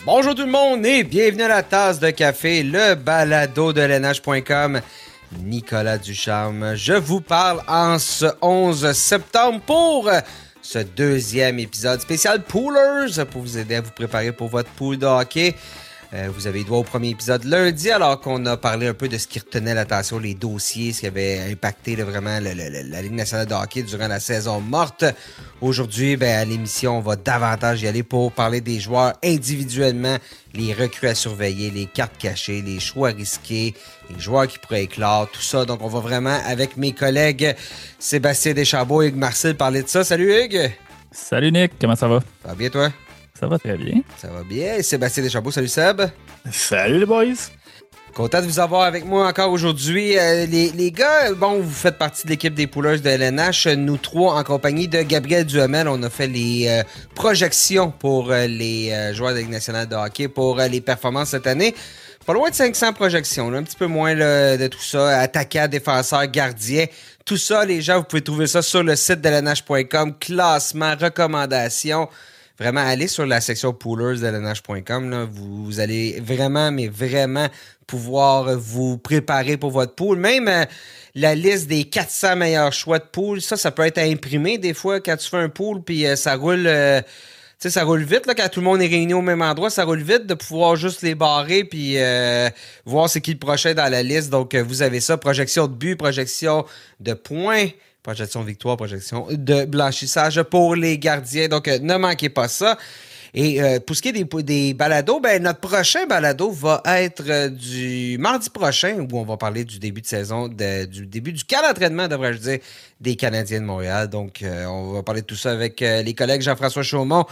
Bonjour tout le monde et bienvenue à la tasse de café, le balado de LNH.com. Nicolas Ducharme, je vous parle en ce 11 septembre pour ce deuxième épisode spécial Poolers pour vous aider à vous préparer pour votre pool de hockey. Vous avez droit au premier épisode lundi, alors qu'on a parlé un peu de ce qui retenait l'attention, les dossiers, ce qui avait impacté vraiment la Ligue nationale de hockey durant la saison morte. Aujourd'hui, à l'émission, on va davantage y aller pour parler des joueurs individuellement, les recrues à surveiller, les cartes cachées, les choix risqués, les joueurs qui pourraient éclore, tout ça. Donc, on va vraiment, avec mes collègues Sébastien Deschambault et Hugues Marcel, parler de ça. Salut Hugues! Salut Nick, comment ça va? Ça va bien toi? Ça va très bien. Ça va bien. Sébastien Deschambault, salut Seb. Salut les boys. Content de vous avoir avec moi encore aujourd'hui. Les gars, vous faites partie de l'équipe des Poolers de LNH. Nous trois, en compagnie de Gabriel Duhamel, on a fait les projections pour les joueurs de la Ligue nationale de hockey pour les performances cette année. Pas loin de 500 projections, là, un petit peu moins de tout ça. Attaquant, défenseur, gardien. Tout ça, les gens, vous pouvez trouver ça sur le site de LNH.com. Classement, recommandations. Vraiment, allez sur la section Poolers de LNH.com. Là, vous allez vraiment, mais vraiment pouvoir vous préparer pour votre pool. Même la liste des 400 meilleurs choix de pool, ça peut être imprimé des fois quand tu fais un pool, puis ça roule... ça roule vite, là, quand tout le monde est réuni au même endroit, ça roule vite de pouvoir juste les barrer puis voir c'est qui le prochain dans la liste. Donc, vous avez ça, projection de but, projection de points, projection de victoire, projection de blanchissage pour les gardiens. Donc, ne manquez pas ça. Et pour ce qui est des balados, notre prochain balado va être du mardi prochain, où on va parler du début de saison, du début du camp d'entraînement, devrais-je dire, des Canadiens de Montréal. Donc, on va parler de tout ça avec les collègues Jean-François Chaumont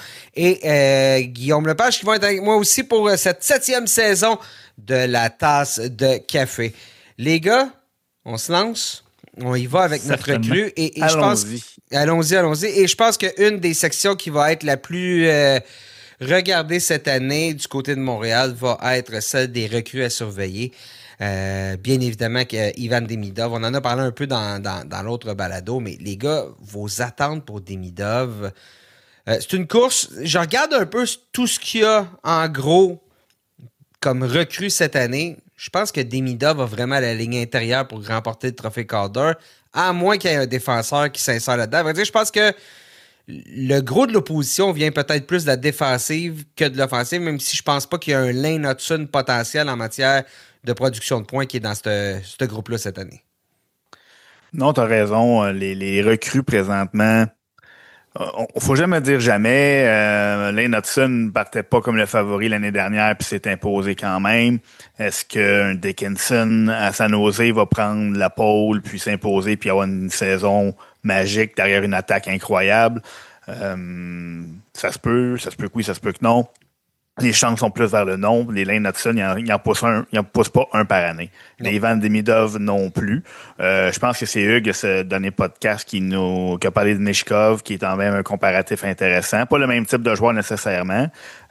et Guillaume Lepage, qui vont être avec moi aussi pour cette 7e saison de la tasse de café. Les gars, on se lance? On y va avec notre recrue. Et je pense, allons-y. Et je pense qu'une des sections qui va être la plus regardée cette année du côté de Montréal va être celle des recrues à surveiller. Bien évidemment, Ivan Demidov, on en a parlé un peu dans l'autre balado, mais les gars, vos attentes pour Demidov, c'est une course. Je regarde un peu tout ce qu'il y a en gros comme recrue cette année. Je pense que Demidov a vraiment la ligne intérieure pour remporter le trophée Calder, à moins qu'il y ait un défenseur qui s'insère là-dedans. À vrai dire, je pense que le gros de l'opposition vient peut-être plus de la défensive que de l'offensive, même si je pense pas qu'il y a un Lane Hudson potentiel en matière de production de points qui est dans ce groupe-là cette année. Non, tu as raison. Les recrues présentement, faut jamais dire jamais. Lane Hudson ne partait pas comme le favori l'année dernière puis s'est imposé quand même. Est-ce qu'un Dickinson à San Jose va prendre la pole puis s'imposer puis avoir une saison magique derrière une attaque incroyable? Ça se peut que oui, ça se peut que non. Les chances sont plus vers le non. Les Lane Hudson, il en pousse pas un par année. Non. Les Ivan Demidov non plus. Je pense que c'est Hugues, ce dernier podcast, qui a parlé de Nishkov, qui est en même un comparatif intéressant. Pas le même type de joueur nécessairement,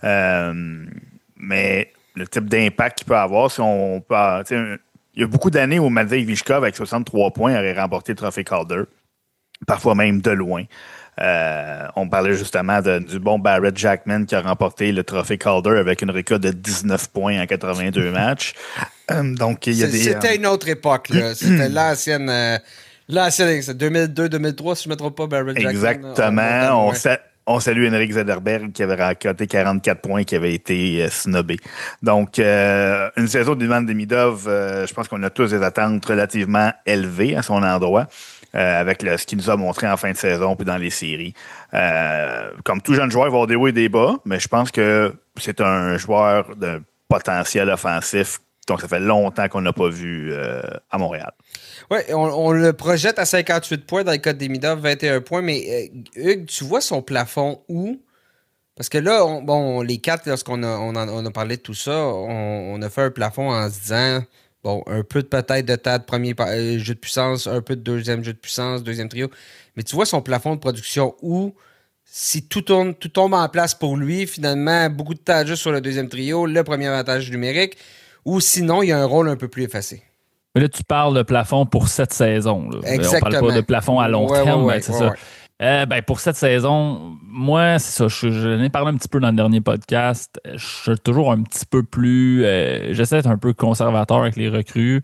mais le type d'impact qu'il peut avoir, si on peut, il y a beaucoup d'années où Matvei Vyshkov, avec 63 points, aurait remporté le trophée Calder, parfois même de loin. On parlait justement du bon Barrett Jackman qui a remporté le trophée Calder avec une récolte de 19 points en 82 matchs. Donc, il y a C'était une autre époque, là. C'était l'ancienne 2002-2003, si je ne me trompe pas, Barrett Jackman. Exactement. On salue Henrik Zederberg qui avait remporté 44 points qui avait été snobé. Donc, une saison d'Ivan Demidov, je pense qu'on a tous des attentes relativement élevées à son endroit. Avec ce qu'il nous a montré en fin de saison puis dans les séries. Comme tout jeune joueur, il va avoir des hauts et des bas, mais je pense que c'est un joueur de potentiel offensif. Donc, ça fait longtemps qu'on n'a pas vu à Montréal. Oui, on le projette à 58 points dans le cas de Demidov, 21 points. Mais Hugues, tu vois son plafond où? Parce que là, les quatre, lorsqu'on a parlé de tout ça, on a fait un plafond en se disant... un peu peut-être de tas de premier jeu de puissance, un peu de deuxième jeu de puissance, deuxième trio. Mais tu vois son plafond de production où, si tout tombe en place pour lui, finalement, beaucoup de temps juste sur le deuxième trio, le premier avantage numérique, ou sinon, il y a un rôle un peu plus effacé. Mais là, tu parles de plafond pour cette saison. Là. Exactement. On parle pas de plafond à long terme, c'est ça. Pour cette saison, moi, c'est ça. Je l'ai parlé un petit peu dans le dernier podcast. Je suis toujours un petit peu plus. J'essaie d'être un peu conservateur avec les recrues.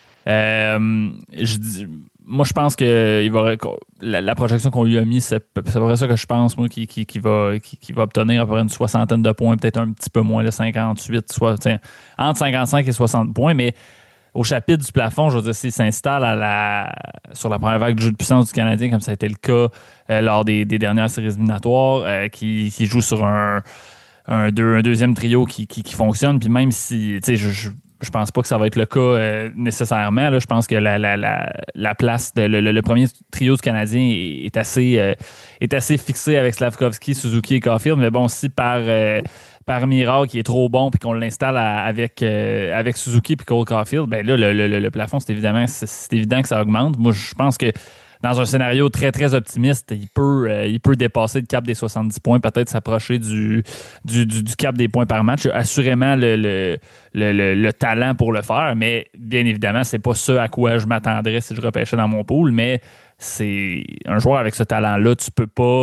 Moi, je pense que la projection qu'on lui a mis, c'est à peu près ça que je pense, moi, qui va obtenir à peu près une soixantaine de points, peut-être un petit peu moins, le 58, entre 55 et 60 points, mais au chapitre du plafond, je veux dire, s'il s'installe sur la première vague de jeu de puissance du Canadien, comme ça a été le cas lors des dernières séries éliminatoires, qui joue sur un deuxième trio qui fonctionne, puis même si, tu sais, je pense pas que ça va être le cas nécessairement. Là. Je pense que la place, le premier trio du Canadien est assez fixé avec Slavkovski, Suzuki et Caulfield, mais bon, si par miracle, qui est trop bon puis qu'on l'installe avec Suzuki puis Cole Caulfield, ben là, le plafond, c'est évident que ça augmente. Moi, je pense que dans un scénario très, très optimiste, il peut dépasser le cap des 70 points, peut-être s'approcher du cap des points par match. Assurément le talent pour le faire, mais bien évidemment, c'est pas ce à quoi je m'attendrais si je repêchais dans mon pool, mais c'est un joueur avec ce talent-là, tu peux pas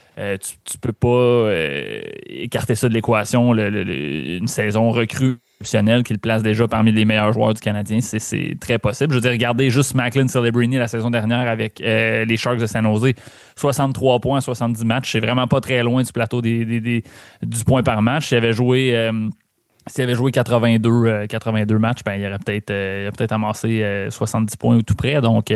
écarter ça de l'équation. Une saison recrue exceptionnelle qui le place déjà parmi les meilleurs joueurs du Canadien, c'est très possible. Je veux dire, regardez juste Macklin Celebrini la saison dernière avec les Sharks de San Jose. 63 points, 70 matchs. C'est vraiment pas très loin du plateau du point par match. S'il avait joué 82 matchs, ben, il aurait peut-être amassé 70 points ou tout près. Donc,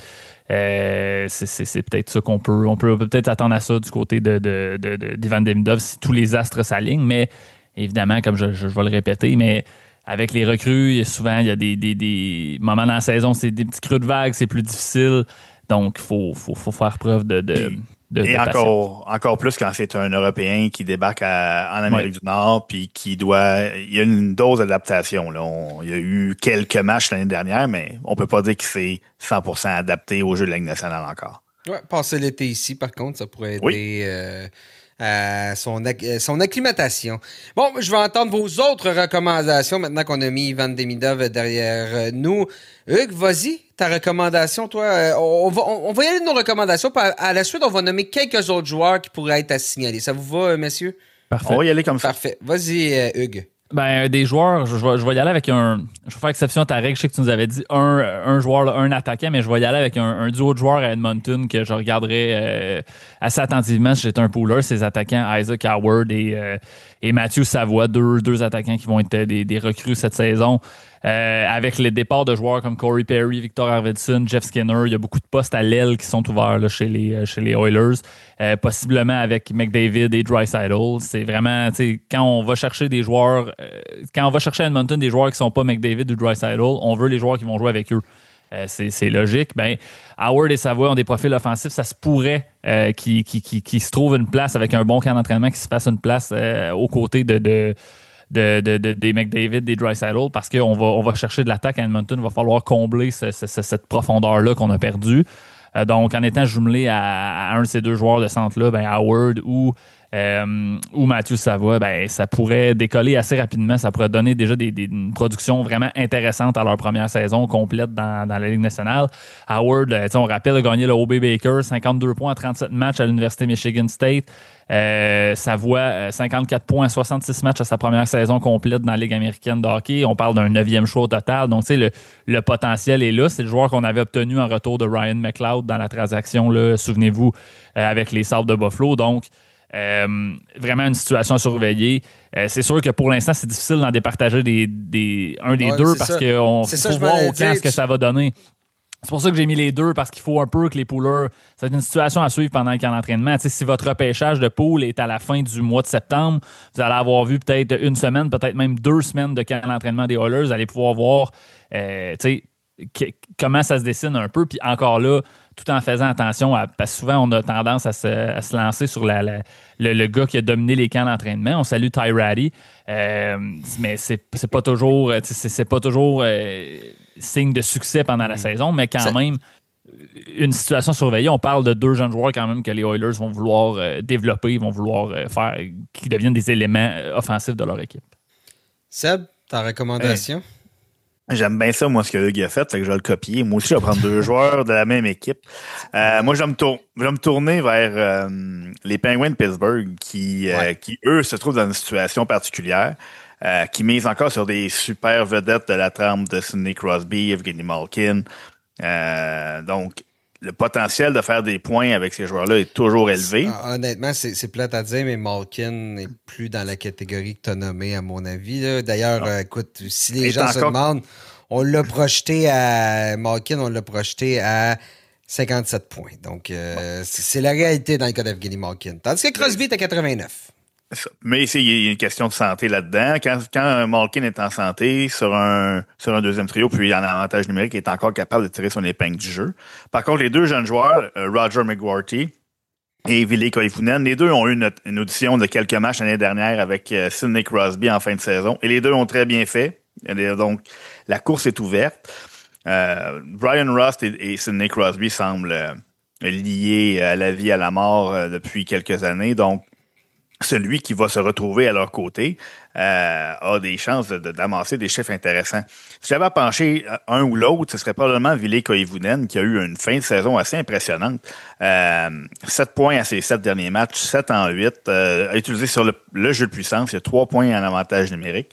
c'est peut-être ça on peut peut-être attendre à ça du côté d'Ivan Demidov si tous les astres s'alignent, mais évidemment, comme je vais le répéter, mais avec les recrues, souvent il y a des moments dans la saison, c'est des petits creux de vague, c'est plus difficile, donc il faut faire preuve et encore plus quand c'est un Européen qui débarque en Amérique du Nord puis il y a une dose d'adaptation. Là. Il y a eu quelques matchs l'année dernière, mais on peut pas dire qu'il s'est 100% adapté au jeu de la Ligue nationale encore. Ouais, passer l'été ici, par contre, ça pourrait aider à son acclimatation. Bon, je vais entendre vos autres recommandations maintenant qu'on a mis Ivan Demidov derrière nous. Hugues, vas-y, ta recommandation, toi. On va y aller de nos recommandations. À la suite, on va nommer quelques autres joueurs qui pourraient être à signaler. Ça vous va, messieurs? Parfait. On va y aller comme ça. Parfait. Vas-y, Hugues. Ben, des joueurs, je vais y aller avec je vais faire exception à ta règle. Je sais que tu nous avais dit un joueur, là, un attaquant, mais je vais y aller avec un duo de joueurs à Edmonton que je regarderai assez attentivement si j'étais un pooler. C'est les attaquants Isaac Howard et Mathieu Savoie, deux attaquants qui vont être des recrues cette saison. Avec les départs de joueurs comme Corey Perry, Victor Arvidsson, Jeff Skinner, il y a beaucoup de postes à l'aile qui sont ouverts là, chez les Oilers. Possiblement avec McDavid et Draisaitl. C'est vraiment, tu sais, quand on va chercher des joueurs, quand on va chercher à Edmonton des joueurs qui sont pas McDavid ou Draisaitl, on veut les joueurs qui vont jouer avec eux. C'est logique. Ben, Howard et Savoie ont des profils offensifs. Ça se pourrait qu'ils se trouvent une place avec un bon camp d'entraînement, qu'ils se fassent une place aux côtés des McDavid, des Draisaitl, parce qu'on va chercher de l'attaque à Edmonton. Il va falloir combler cette profondeur-là qu'on a perdue. Donc, en étant jumelé à un de ces deux joueurs de centre-là, ben Howard ou Mathieu Savoie, ben ça pourrait décoller assez rapidement. Ça pourrait donner déjà une production vraiment intéressante à leur première saison complète dans la Ligue nationale. Howard, on rappelle, a gagné le O.B. Baker, 52 points en 37 matchs à l'Université Michigan State. Savoie, 54 points en 66 matchs à sa première saison complète dans la Ligue américaine de hockey. On parle d'un 9e choix au total. Donc, tu sais, le potentiel est là. C'est le joueur qu'on avait obtenu en retour de Ryan McLeod dans la transaction, là, souvenez-vous, avec les Sabres de Buffalo. Donc, vraiment une situation à surveiller. C'est sûr que pour l'instant, c'est difficile d'en départager un des deux parce qu'on faut voir au camp ce que ça va donner. C'est pour ça que j'ai mis les deux, parce qu'il faut un peu que les poolers... C'est une situation à suivre pendant le camp d'entraînement. Tu sais, si votre repêchage de pool est à la fin du mois de septembre, vous allez avoir vu peut-être une semaine, peut-être même 2 semaines de camp d'entraînement des Oilers. Vous allez pouvoir voir comment ça se dessine un peu. Puis encore là, tout en faisant attention, parce que souvent, on a tendance à se lancer sur le gars qui a dominé les camps d'entraînement. On salue Ty Ratty, mais c'est pas toujours... C'est pas toujours signe de succès pendant la saison, mais quand même, une situation surveillée. On parle de 2 jeunes joueurs quand même que les Oilers vont vouloir développer, vont vouloir faire, qui deviennent des éléments offensifs de leur équipe. Seb, ta recommandation? J'aime bien ça, moi, ce que Hugh a fait, c'est que je vais le copier. Moi aussi, je vais prendre deux joueurs de la même équipe. Moi, je vais me tourner vers les Penguins de Pittsburgh qui, eux, se trouvent dans une situation particulière, qui misent encore sur des super vedettes de la trempe de Sidney Crosby, Evgeny Malkin. Donc, le potentiel de faire des points avec ces joueurs-là est toujours élevé. Honnêtement, c'est plate à dire, mais Malkin n'est plus dans la catégorie que tu as nommée, à mon avis. Là. D'ailleurs, écoute, si les gens se demandent, Malkin, on l'a projeté à 57 points. Donc, c'est la réalité dans le cas d'Evgeny Malkin. Tandis que Crosby est à 89. Mais il y a une question de santé là-dedans. Quand Malkin est en santé sur un deuxième trio, puis en avantage numérique, il est encore capable de tirer son épingle du jeu. Par contre, les deux jeunes joueurs, Roger McGuarty et Ville Koivunen, les deux ont eu une audition de quelques matchs l'année dernière avec Sidney Crosby en fin de saison. Et les deux ont très bien fait. Donc, la course est ouverte. Brian Rust et Sidney Crosby semblent liés à la vie, à la mort depuis quelques années. Donc, celui qui va se retrouver à leur côté a des chances d'amasser des chiffres intéressants. Si j'avais à pencher un ou l'autre, ce serait probablement Ville Koivunen qui a eu une fin de saison assez impressionnante. 7 points à ses 7 derniers matchs, 7 en 8, a utilisé sur le jeu de puissance. Il y a 3 points en avantage numérique.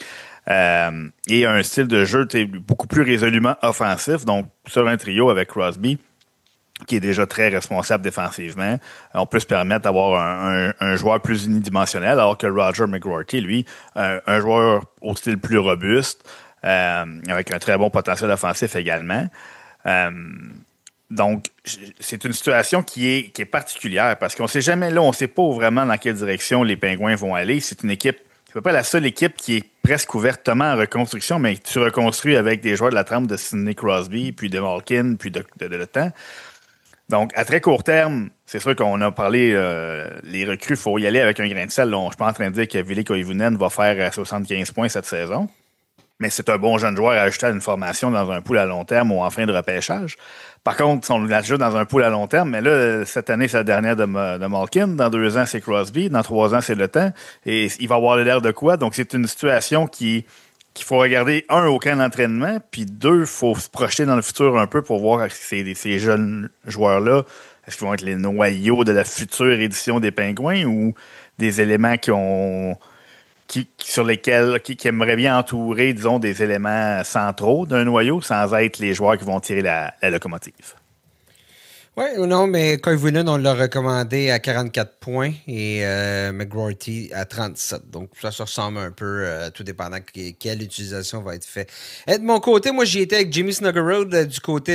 Et un style de jeu beaucoup plus résolument offensif. Donc, sur un trio avec Crosby, qui est déjà très responsable défensivement, on peut se permettre d'avoir un joueur plus unidimensionnel, alors que Roger McGuarty, lui, un joueur au style plus robuste, avec un très bon potentiel offensif également. Donc, c'est une situation qui est particulière, parce qu'on sait jamais, là, on sait pas vraiment dans quelle direction les Pingouins vont aller. C'est une équipe, c'est pas la seule équipe qui est presque ouvertement en reconstruction, mais tu reconstruis avec des joueurs de la trempe de Sidney Crosby, puis de Malkin, puis de Le Temps. Donc, à très court terme, c'est sûr qu'on a parlé, les recrues, il faut y aller avec un grain de sel. Là, je ne suis pas en train de dire que Ville Koivunen va faire 75 points cette saison, mais c'est un bon jeune joueur à ajouter à une formation dans un pool à long terme ou en fin de repêchage. Par contre, si on l'ajoute dans un pool à long terme, mais là, cette année, c'est la dernière de Malkin. Dans 2 ans, c'est Crosby. Dans 3 ans, c'est Le Temps. Et il va avoir l'air de quoi? Donc, c'est une situation qu'il faut regarder, un, au camp d'entraînement, puis deux, il faut se projeter dans le futur un peu pour voir si ces jeunes joueurs-là, est-ce qu'ils vont être les noyaux de la future édition des Pingouins ou des éléments sur lesquels qui aimeraient bien entourer, disons, des éléments centraux d'un noyau sans être les joueurs qui vont tirer la locomotive. Oui ou non, mais Koivunen, on l'a recommandé à 44 points et McGuarty à 37. Donc, ça se ressemble un peu, tout dépendant quelle utilisation va être faite. Et de mon côté, moi, j'y étais avec Jimmy Snuggerud du côté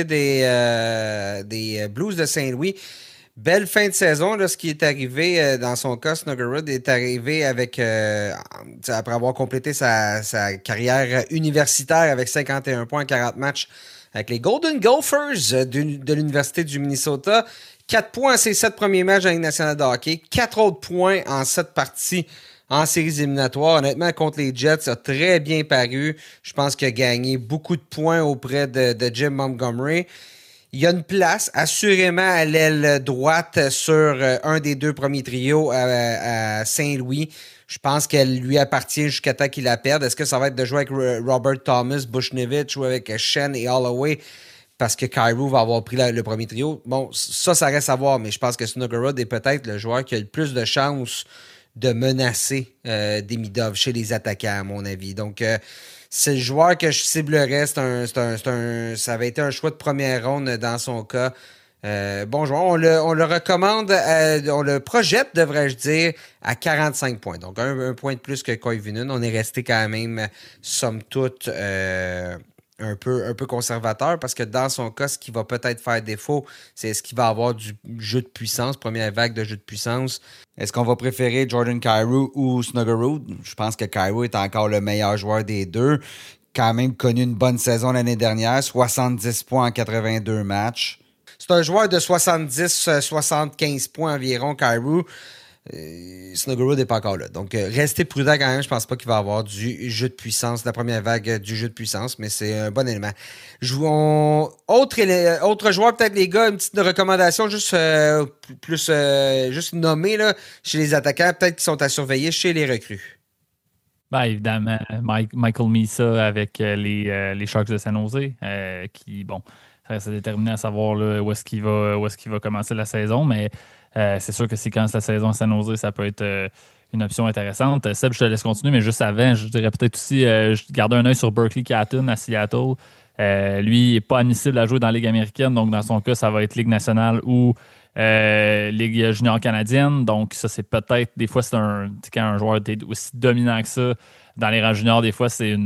des Blues de Saint-Louis. Belle fin de saison, là, ce qui est arrivé dans son cas, Snuggerud est arrivé avec après avoir complété sa carrière universitaire avec 51 points en 40 matchs avec les Golden Gophers de l'Université du Minnesota. 4 points à ses 7 premiers matchs dans la Ligue nationale de hockey. 4 autres points en 7 parties en séries éliminatoires. Honnêtement, contre les Jets, ça a très bien paru. Je pense qu'il a gagné beaucoup de points auprès de Jim Montgomery. Il y a une place, assurément, à l'aile droite sur un des 2 premiers trios à Saint-Louis. Je pense qu'elle lui appartient jusqu'à temps qu'il la perde. Est-ce que ça va être de jouer avec Robert Thomas, Buchnevich ou avec Shen et Holloway parce que Kyrou va avoir pris le premier trio? Bon, ça reste à voir, mais je pense que Snuggerud est peut-être le joueur qui a le plus de chances de menacer Demidov chez les attaquants, à mon avis. Donc, c'est le joueur que je ciblerais. Ça avait été un choix de première ronde dans son cas. Bon joueur, on le recommande, on le projette, devrais-je dire, à 45 points. Donc, un point de plus que Koivunen. On est resté quand même, somme toute, un peu conservateur parce que dans son cas, ce qui va peut-être faire défaut, c'est est-ce qu'il va avoir du jeu de puissance, première vague de jeu de puissance. Est-ce qu'on va préférer Jordan Kyrou ou Snuggerud? Je pense que Kyrou est encore le meilleur joueur des deux. Quand même connu une bonne saison l'année dernière, 70 points en 82 matchs. C'est un joueur de 70-75 points environ, Kyrou. Snuggerud n'est pas encore là. Donc, restez prudent quand même. Je pense pas qu'il va avoir du jeu de puissance, la première vague du jeu de puissance, mais c'est un bon élément. Autre joueur, peut-être les gars, une petite recommandation juste nommée là, chez les attaquants, peut-être qu'ils sont à surveiller chez les recrues. Ben, évidemment, Michael Misa avec les Sharks de San Jose, qui, bon, ça reste à déterminer à savoir là, où est-ce qu'il va commencer la saison, mais c'est sûr que si quand la saison à San Jose, ça peut être une option intéressante. Seb, je te laisse continuer, mais juste avant, je dirais peut-être aussi, je garde un œil sur Berkeley Catton à Seattle. Lui, il n'est pas admissible à jouer dans la Ligue américaine, donc dans son cas, ça va être Ligue nationale ou Ligue junior canadienne. Donc, ça, c'est peut-être, des fois, quand un joueur est aussi dominant que ça dans les rangs juniors, des fois, c'est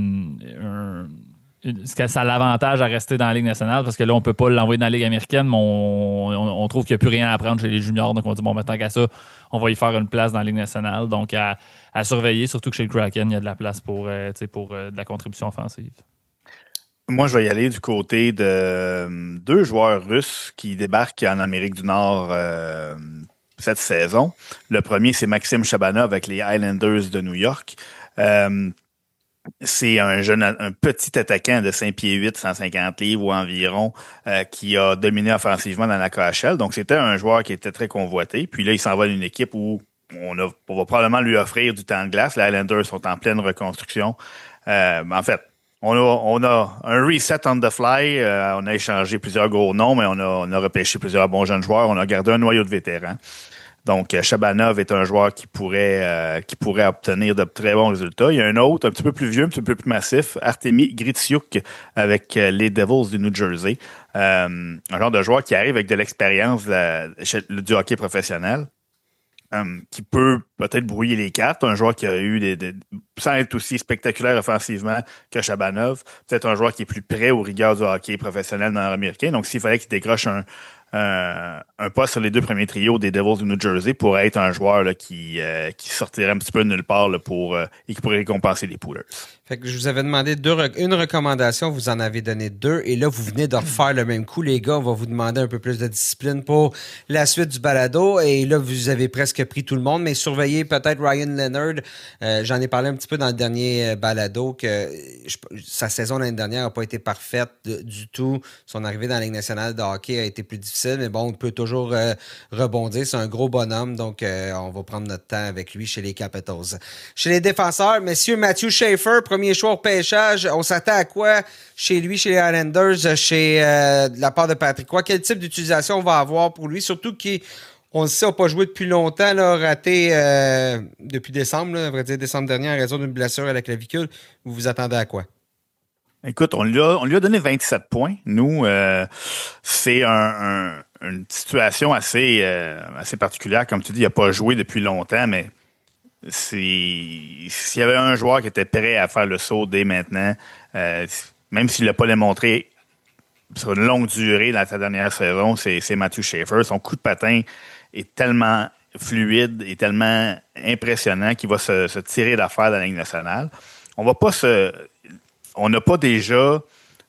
ça a l'avantage à rester dans la Ligue nationale parce que là, on ne peut pas l'envoyer dans la Ligue américaine, mais on trouve qu'il n'y a plus rien à apprendre chez les juniors. Donc, on dit, bon, maintenant qu'à ça, on va y faire une place dans la Ligue nationale. Donc, à surveiller, surtout que chez le Kraken, il y a de la place pour de la contribution offensive. Moi, je vais y aller du côté de deux joueurs russes qui débarquent en Amérique du Nord cette saison. Le premier, c'est Maxime Chabanov avec les Islanders de New York. C'est un petit attaquant de 5 pieds 8, 150 livres ou environ, qui a dominé offensivement dans la KHL. Donc, c'était un joueur qui était très convoité. Puis là, il s'en va d'une équipe où on va probablement lui offrir du temps de glace. Les Islanders sont en pleine reconstruction. En fait, on a un reset on the fly. On a échangé plusieurs gros noms, mais on a repêché plusieurs bons jeunes joueurs. On a gardé un noyau de vétérans. Donc, Chabanov est un joueur qui pourrait obtenir de très bons résultats. Il y a un autre, un petit peu plus vieux, un petit peu plus massif, Artemi Gritsiuk avec les Devils du New Jersey. Un genre de joueur qui arrive avec de l'expérience du hockey professionnel. Qui peut peut-être brouiller les cartes. Un joueur qui a eu sans être aussi spectaculaire offensivement que Chabanov. Peut-être un joueur qui est plus près aux rigueurs du hockey professionnel nord-américain. Donc, s'il fallait qu'il décroche un poste sur les deux premiers trios des Devils du New Jersey, pourrait être un joueur là, qui sortirait un petit peu de nulle part là, et qui pourrait récompenser les Poolers. Fait que je vous avais demandé une recommandation, vous en avez donné deux, et là, vous venez de refaire le même coup, les gars. On va vous demander un peu plus de discipline pour la suite du balado, et là, vous avez presque pris tout le monde, mais surveillez peut-être Ryan Leonard. J'en ai parlé un petit peu dans le dernier balado, que sa saison l'année dernière n'a pas été parfaite du tout. Son arrivée dans la Ligue nationale de hockey a été plus difficile, mais bon, on peut toujours rebondir. C'est un gros bonhomme, donc on va prendre notre temps avec lui chez les Capitals. Chez les défenseurs, messieurs, Matthew Schaefer, premier choix au pêchage. On s'attend à quoi chez lui, chez les Islanders, chez de la part de Patrick Roy? Quel type d'utilisation on va avoir pour lui? Surtout qu'on le sait, n'a pas joué depuis longtemps, là, raté depuis décembre, là, à vrai dire décembre dernier, en raison d'une blessure à la clavicule. Vous vous attendez à quoi? Écoute, on lui a donné 27 points. Nous, c'est une situation assez particulière. Comme tu dis, il n'a pas joué depuis longtemps, mais s'il y avait un joueur qui était prêt à faire le saut dès maintenant, même s'il n'a pas démontré sur une longue durée dans sa dernière saison, c'est Matthew Schaefer. Son coup de patin est tellement fluide et tellement impressionnant qu'il va se tirer d'affaire dans la Ligue nationale. On n'a pas déjà...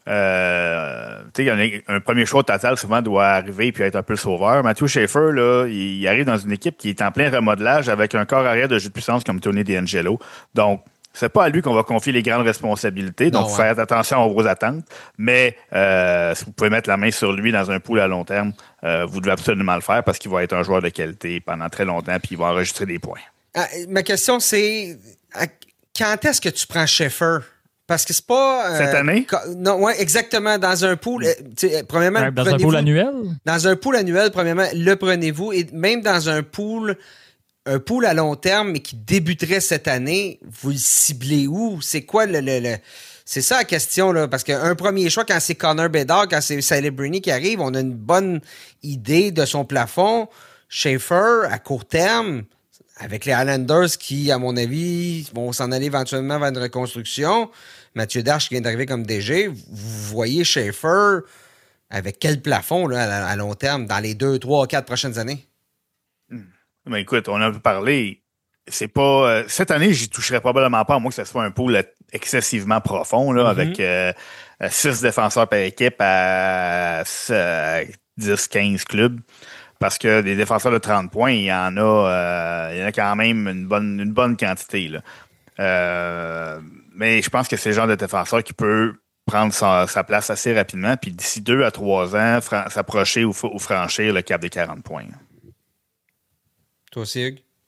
un premier choix total souvent doit arriver puis être un peu le sauveur. Matthew Schaefer, là, il arrive dans une équipe qui est en plein remodelage avec un corps arrière de jeu de puissance comme Tony DeAngelo. Donc, c'est pas à lui qu'on va confier les grandes responsabilités. Donc, faut faire attention aux attentes. Mais si vous pouvez mettre la main sur lui dans un pool à long terme, vous devez absolument le faire parce qu'il va être un joueur de qualité pendant très longtemps puis il va enregistrer des points. Ma question, c'est quand est-ce que tu prends Schaefer? Parce que c'est pas... Cette année? Non, ouais, exactement. Dans un pool, premièrement... Dans un pool annuel? Dans un pool annuel, premièrement, le prenez-vous. Et même dans un pool à long terme, mais qui débuterait cette année, vous le ciblez où? C'est quoi c'est ça la question, là. Parce qu'un premier choix, quand c'est Connor Bedard, quand c'est Celebrini qui arrive, on a une bonne idée de son plafond. Schaefer, à court terme... Avec les Islanders qui, à mon avis, vont s'en aller éventuellement vers une reconstruction. Mathieu Darche qui vient d'arriver comme DG. Vous voyez Schaefer avec quel plafond là, à long terme dans les 2, 3, 4 prochaines années? Ben écoute, on a parlé. C'est pas. Cette année, j'y toucherai probablement pas, à moins que ce soit un pool excessivement profond, là, avec 6 défenseurs par équipe à 10-15 clubs. Parce que des défenseurs de 30 points, il y en a quand même une bonne quantité. Là. Mais je pense que c'est le genre de défenseur qui peut prendre sa place assez rapidement, puis d'ici 2 à 3 ans, s'approcher ou franchir le cap des 40 points. Toi aussi, Hugues?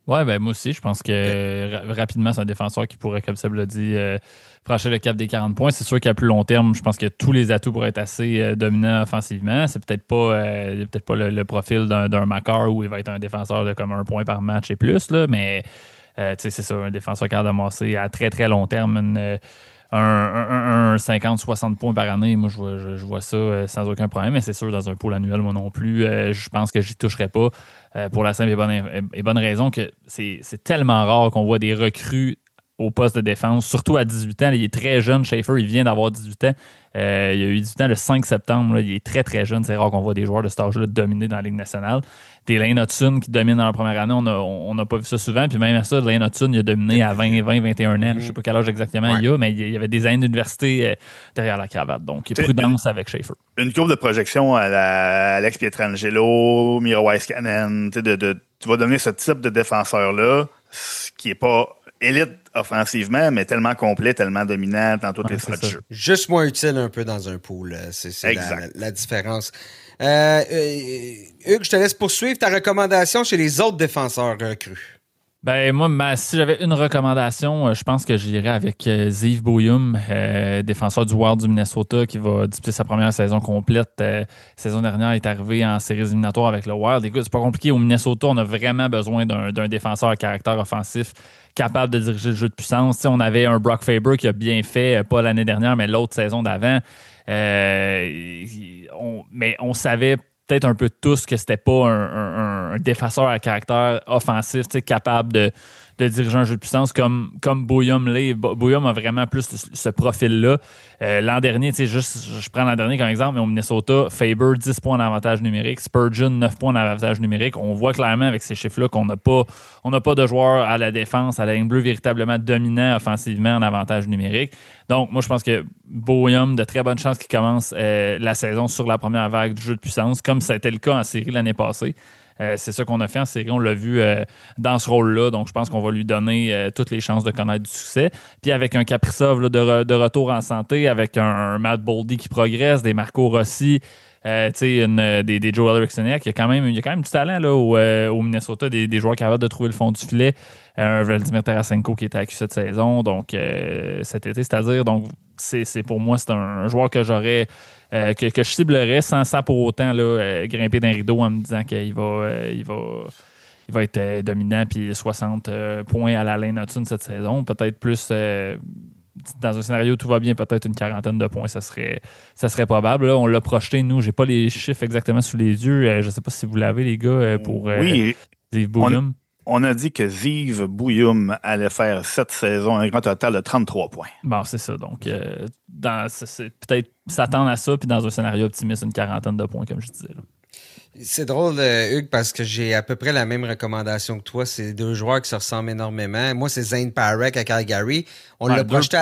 Ouais, ben moi aussi, je pense que rapidement, c'est un défenseur qui pourrait, comme Seb l'a dit, franchir le cap des 40 points. C'est sûr qu'à plus long terme, je pense que tous les atouts pour être assez dominant offensivement. C'est peut-être pas le profil d'un Makar où il va être un défenseur de comme 1 point par match et plus, là, mais c'est ça, un défenseur capable d'amasser à très très long terme un 50-60 points par année. Moi, je vois ça sans aucun problème, mais c'est sûr, dans un pool annuel, moi non plus, je pense que j'y toucherai pas. Pour la simple et bonne raison que c'est tellement rare qu'on voit des recrues au poste de défense, surtout à 18 ans. Il est très jeune, Schaefer, il vient d'avoir 18 ans. Il a eu 18 ans le 5 septembre. Là, il est très, très jeune. C'est rare qu'on voit des joueurs de cet âge-là dominer dans la Ligue nationale. Des Lane Hudson qui dominent dans la première année, on n'a pas vu ça souvent. Puis même à ça, Lane Hudson, il a dominé à 21 ans. Je ne sais pas quel âge exactement il a, mais il y avait des années d'université derrière la cravate. Donc, il y a prudence avec Schaefer. Une courbe de projection à Alex Pietrangelo, Miro Weiskanen, tu vas donner ce type de défenseur-là, qui n'est pas élite offensivement, mais tellement complet, tellement dominant dans toutes les stratégies de jeu. Juste moins utile un peu dans un pool. C'est la différence. Hugues, je te laisse poursuivre ta recommandation chez les autres défenseurs recrues. Ben moi, si j'avais une recommandation, je pense que j'irais avec Ziv Bouyum, défenseur du Wild du Minnesota, qui va disputer sa première saison complète. Saison dernière, il est arrivé en séries éliminatoires avec le Wild. Écoute, c'est pas compliqué. Au Minnesota, on a vraiment besoin d'un défenseur à caractère offensif capable de diriger le jeu de puissance. T'sais, on avait un Brock Faber qui a bien fait, pas l'année dernière, mais l'autre saison d'avant. Mais on savait peut-être un peu tous que c'était pas un défenseur à caractère offensif, capable de diriger un jeu de puissance comme Bouyum l'est. Bouyum a vraiment plus ce profil-là. L'an dernier, je prends l'an dernier comme exemple, mais au Minnesota, Faber, 10 points d'avantage numérique, Spurgeon, 9 points d'avantage numérique. On voit clairement avec ces chiffres-là qu'on n'a pas de joueur à la défense, à la ligne bleue, véritablement dominant offensivement en avantage numérique. Donc, moi, je pense que Bouyum, de très bonnes chances qu'il commence la saison sur la première vague du jeu de puissance, comme ça a été le cas en série l'année passée. C'est ça qu'on a fait en série. On l'a vu dans ce rôle-là. Donc, je pense qu'on va lui donner toutes les chances de connaître du succès. Puis avec un Kaprizov là, de retour en santé, avec un Matt Boldy qui progresse, des Marco Rossi, des Joel Eriksson, il y a quand même du talent là, au Minnesota, des joueurs capables de trouver le fond du filet. Un Vladimir Tarasenko qui était accusé cette saison, donc cet été, c'est-à-dire. Donc, c'est pour moi, c'est un joueur que j'aurais... que je ciblerais sans pour autant là, grimper d'un rideau en me disant qu'il va être dominant puis 60 points à la Lane Hudson cette saison. Peut-être plus dans un scénario où tout va bien, peut-être une quarantaine de points, ça serait probable. Là, on l'a projeté, nous, j'ai pas les chiffres exactement sous les yeux. Je sais pas si vous l'avez, les gars, pour Ziv Bouyum. On a dit que Ziv Bouyum allait faire cette saison un grand total de 33 points. Bon, c'est ça. Donc, c'est peut-être s'attendre à ça, puis dans un scénario optimiste, une quarantaine de points, comme je disais. Là. C'est drôle, Hugues, parce que j'ai à peu près la même recommandation que toi. C'est deux joueurs qui se ressemblent énormément. Moi, c'est Zane Parekh à Calgary. On l'a projeté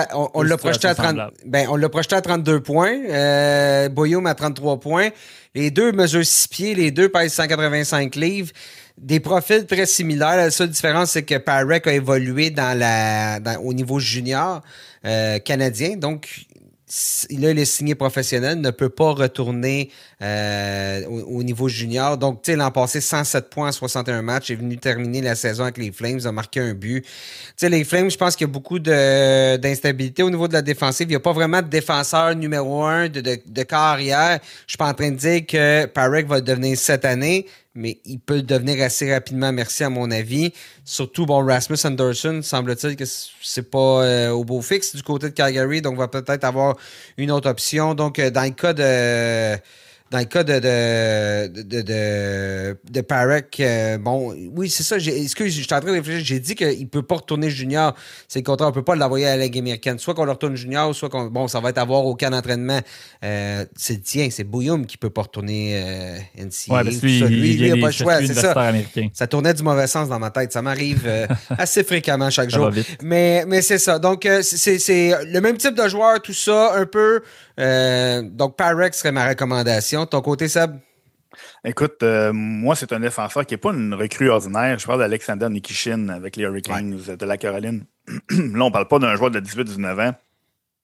à 32 points. Bouyum à 33 points. Les deux mesurent 6 pieds. Les deux pèsent 185 livres. Des profils très similaires. La seule différence, c'est que Parekh a évolué au niveau junior canadien. Donc, il est signé professionnel, ne peut pas retourner au niveau junior. Donc, tu sais, l'an passé, 107 points en 61 matchs. Il est venu terminer la saison avec les Flames, a marqué un but. Tu sais, les Flames, je pense qu'il y a beaucoup d'instabilité au niveau de la défensive. Il n'y a pas vraiment de défenseur numéro 1 de carrière. Je suis pas en train de dire que Parekh va le devenir cette année, mais il peut le devenir assez rapidement, merci à mon avis. Surtout, Rasmus Anderson, semble-t-il que c'est pas au beau fixe du côté de Calgary, donc va peut-être avoir une autre option. Donc, dans le cas de Parekh, oui, c'est ça. Excuse, je suis en train de réfléchir. J'ai dit qu'il ne peut pas retourner junior. C'est le contraire. On ne peut pas l'envoyer à la Ligue américaine. Soit qu'on le retourne junior, soit ça va être à voir au camp d'entraînement. C'est le tien. C'est Bouyum qui ne peut pas retourner NCAA. Ouais, parce que lui, il n'a pas le choix. C'est ça. Américain. Ça tournait du mauvais sens dans ma tête. Ça m'arrive assez fréquemment chaque jour. Mais c'est ça. Donc, c'est le même type de joueur, tout ça, un peu. Donc, Parekh serait ma recommandation. Ton côté, Seb? Écoute, moi, c'est un défenseur qui n'est pas une recrue ordinaire. Je parle d'Alexander Nikishin avec les Hurricanes de la Caroline. Là, on ne parle pas d'un joueur de 18-19 ans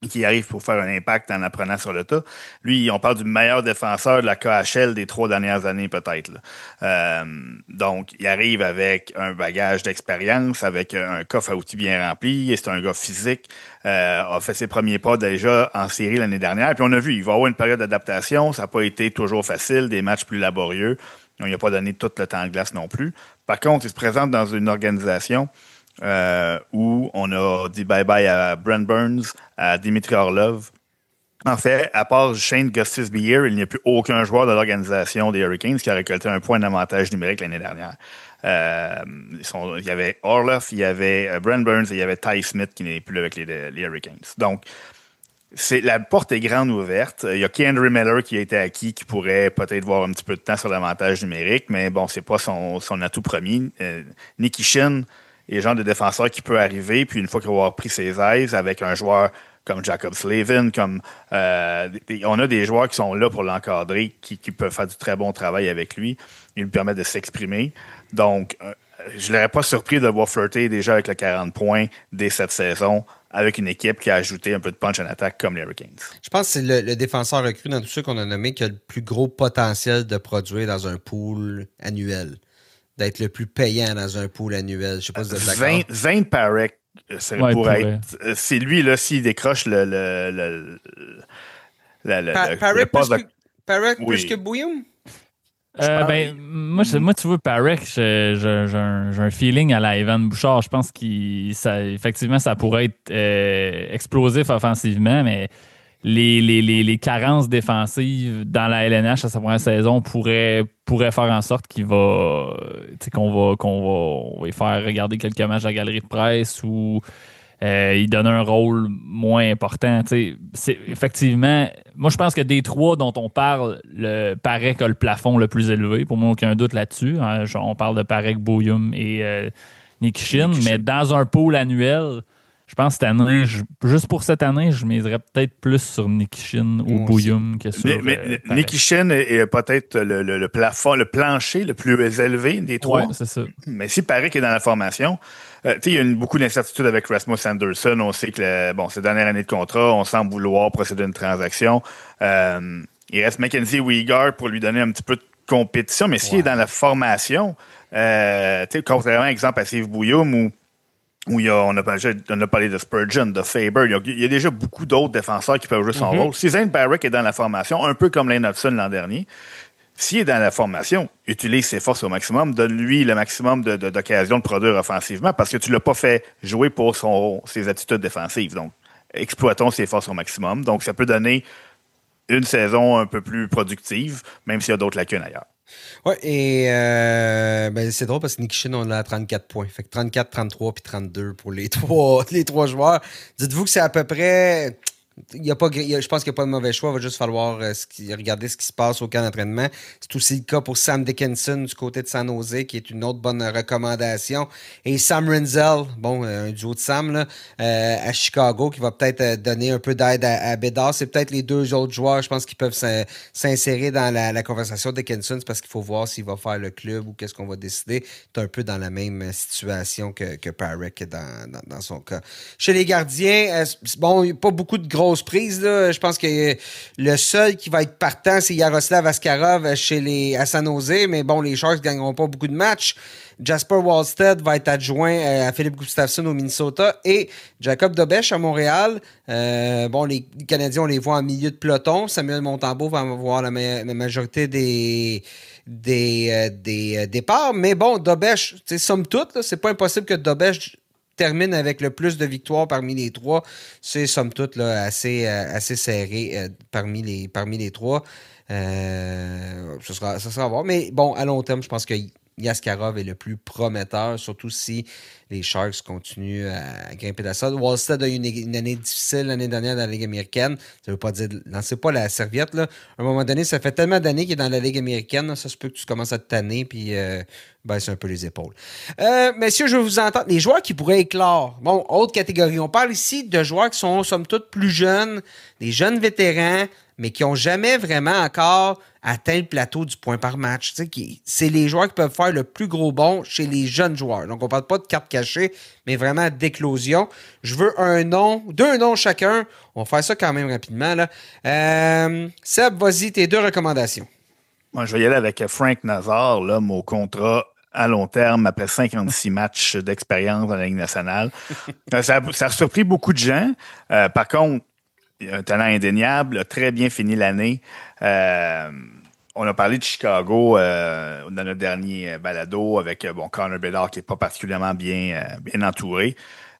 qui arrive pour faire un impact en apprenant sur le tas. Lui, on parle du meilleur défenseur de la KHL des 3 dernières années, peut-être. Donc, il arrive avec un bagage d'expérience, avec un coffre à outils bien rempli. C'est un gars physique. A fait ses premiers pas déjà en série l'année dernière. Puis on a vu, il va avoir une période d'adaptation. Ça n'a pas été toujours facile, des matchs plus laborieux. Il n'a pas donné tout le temps de glace non plus. Par contre, il se présente dans une organisation où on a dit bye-bye à Brent Burns, à Dimitri Orlov. En fait, à part Shane Gostis-Beer, il n'y a plus aucun joueur de l'organisation des Hurricanes qui a récolté un point d'avantage numérique l'année dernière. Il y avait Orlov, il y avait Brent Burns et il y avait Ty Smith qui n'est plus avec les Hurricanes. Donc, la porte est grande ouverte. Il y a Keandre Miller qui a été acquis, qui pourrait peut-être voir un petit peu de temps sur l'avantage numérique, mais bon, c'est pas son atout premier. Nikishin est le genre de défenseur qui peut arriver, puis une fois qu'il va avoir pris ses aises avec un joueur comme Jacob Slavin, on a des joueurs qui sont là pour l'encadrer, qui peuvent faire du très bon travail avec lui. Ils lui permettent de s'exprimer. Donc, je ne l'aurais pas surpris de le voir flirter déjà avec le 40 points dès cette saison, avec une équipe qui a ajouté un peu de punch en attaque comme les Hurricanes. Je pense que c'est le défenseur recru dans tous ceux qu'on a nommés qui a le plus gros potentiel de produire dans un pool annuel. D'être le plus payant dans un pool annuel. Je sais pas si vous êtes d'accord. Zane Parek, c'est lui, là, s'il décroche Parek plus que Bouillon? Moi, tu vois, Parek, j'ai un feeling à la Evan Bouchard. Je pense qu'effectivement, ça pourrait être explosif offensivement, mais les carences défensives dans la LNH à sa première saison pourraient faire en sorte qu'on va y faire regarder quelques matchs à la galerie de presse ou il donne un rôle moins important. Effectivement, moi je pense que des trois dont on parle, Parek a le plafond le plus élevé. Pour moi, aucun doute là-dessus. On parle de Parek, Bouillum et Nikishin, mais dans un pool annuel, je pense que cette année, juste pour cette année, je miserais peut-être plus sur Nikishin ou Bouillum que sur mais Nikishin est peut-être le plafond, le plancher le plus élevé des trois. Ouais, c'est ça. Mais si Parek est dans la formation, il y a beaucoup d'incertitudes avec Rasmus Anderson. On sait que ses dernières années de contrat, on semble vouloir procéder à une transaction. Il reste Mackenzie Weegar pour lui donner un petit peu de compétition, mais s'il est dans la formation, contrairement, exemple, à Steve Bouillum où on a parlé de Spurgeon, de Faber, il y a déjà beaucoup d'autres défenseurs qui peuvent jouer son rôle. Si Zane Parek est dans la formation, un peu comme Lane Hudson l'an dernier, s'il est dans la formation, utilise ses forces au maximum, donne-lui le maximum d'occasions de produire offensivement parce que tu ne l'as pas fait jouer pour ses attitudes défensives. Donc, exploitons ses forces au maximum. Donc, ça peut donner une saison un peu plus productive, même s'il y a d'autres lacunes ailleurs. Oui, et c'est drôle parce que Nikishin, on a 34 points. Fait que 34, 33 puis 32 pour les trois joueurs. Dites-vous que c'est à peu près... je pense qu'il n'y a pas de mauvais choix. Il va juste falloir regarder ce qui se passe au camp d'entraînement. C'est aussi le cas pour Sam Dickinson du côté de San Jose, qui est une autre bonne recommandation. Et Sam Rinzel, un duo de Sam là, à Chicago, qui va peut-être donner un peu d'aide à Bédard. C'est peut-être les deux autres joueurs, je pense, qui peuvent s'insérer dans la conversation de Dickinson. C'est parce qu'il faut voir s'il va faire le club ou qu'est-ce qu'on va décider. C'est un peu dans la même situation que Parek dans son cas. Chez les gardiens, il n'y a pas beaucoup de grosse prise, là. Je pense que le seul qui va être partant, c'est Yaroslav Askarov à San Jose, mais les Sharks ne gagneront pas beaucoup de matchs. Jasper Wallstead va être adjoint à Philippe Gustafsson au Minnesota et Jacob Dobèche à Montréal. Les Canadiens, on les voit en milieu de peloton. Samuel Montembeault va avoir la majorité des départs. Mais Dobèche, somme toute, là, c'est pas impossible que Dobèche termine avec le plus de victoires parmi les trois. C'est somme toute là, assez serré parmi les trois. Ça sera à voir. Mais à long terme, je pense que Askarov est le plus prometteur, surtout si les Sharks continuent à grimper la sorte. Wallstead a eu une année difficile l'année dernière dans la Ligue américaine. Ça ne veut pas dire... Lancez pas la serviette. Là. À un moment donné, ça fait tellement d'années qu'il est dans la Ligue américaine. Là, ça se peut que tu commences à te tanner puis baisser un peu les épaules. Messieurs, je vais vous entendre. Les joueurs qui pourraient éclore. Autre catégorie. On parle ici de joueurs qui sont, somme toute, plus jeunes, des jeunes vétérans, mais qui n'ont jamais vraiment encore atteint le plateau du point par match. C'est les joueurs qui peuvent faire le plus gros bond chez les jeunes joueurs. Donc, on ne parle pas de cartes cachées, mais vraiment d'éclosion. Je veux deux noms chacun. On va faire ça quand même rapidement. Là. Seb, vas-y, tes 2 recommandations. Moi, je vais y aller avec Frank Nazar, l'homme au contrat à long terme après 56 matchs d'expérience dans la Ligue nationale. Ça a surpris beaucoup de gens. Par contre, il a un talent indéniable, a très bien fini l'année. On a parlé de Chicago dans notre dernier balado avec Connor Bedard qui n'est pas particulièrement bien entouré.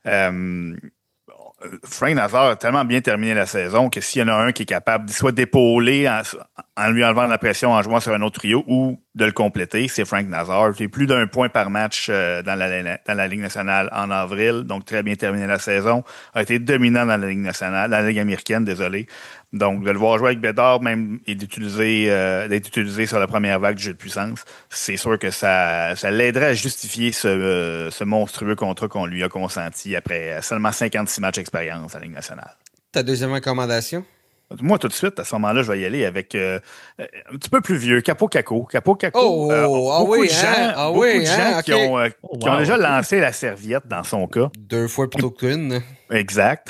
Frank Nazar a tellement bien terminé la saison que s'il y en a un qui est capable soit d'épauler en lui enlevant la pression en jouant sur un autre trio ou de le compléter, c'est Frank Nazar. Il fait plus d'1 point par match dans la Ligue nationale en avril, donc très bien terminé la saison. A été dominant dans la Ligue nationale, dans la Ligue américaine, désolé. Donc, de le voir jouer avec Bédard, même, et d'être utilisé sur la première vague du jeu de puissance, c'est sûr que ça l'aiderait à justifier ce monstrueux contrat qu'on lui a consenti après seulement 56 matchs d'expérience en Ligue nationale. Ta deuxième recommandation? Moi, tout de suite, à ce moment-là, je vais y aller avec un petit peu plus vieux, Capo Caco. Beaucoup de gens qui ont déjà lancé la serviette dans son cas. 2 fois plutôt qu'une. Exact.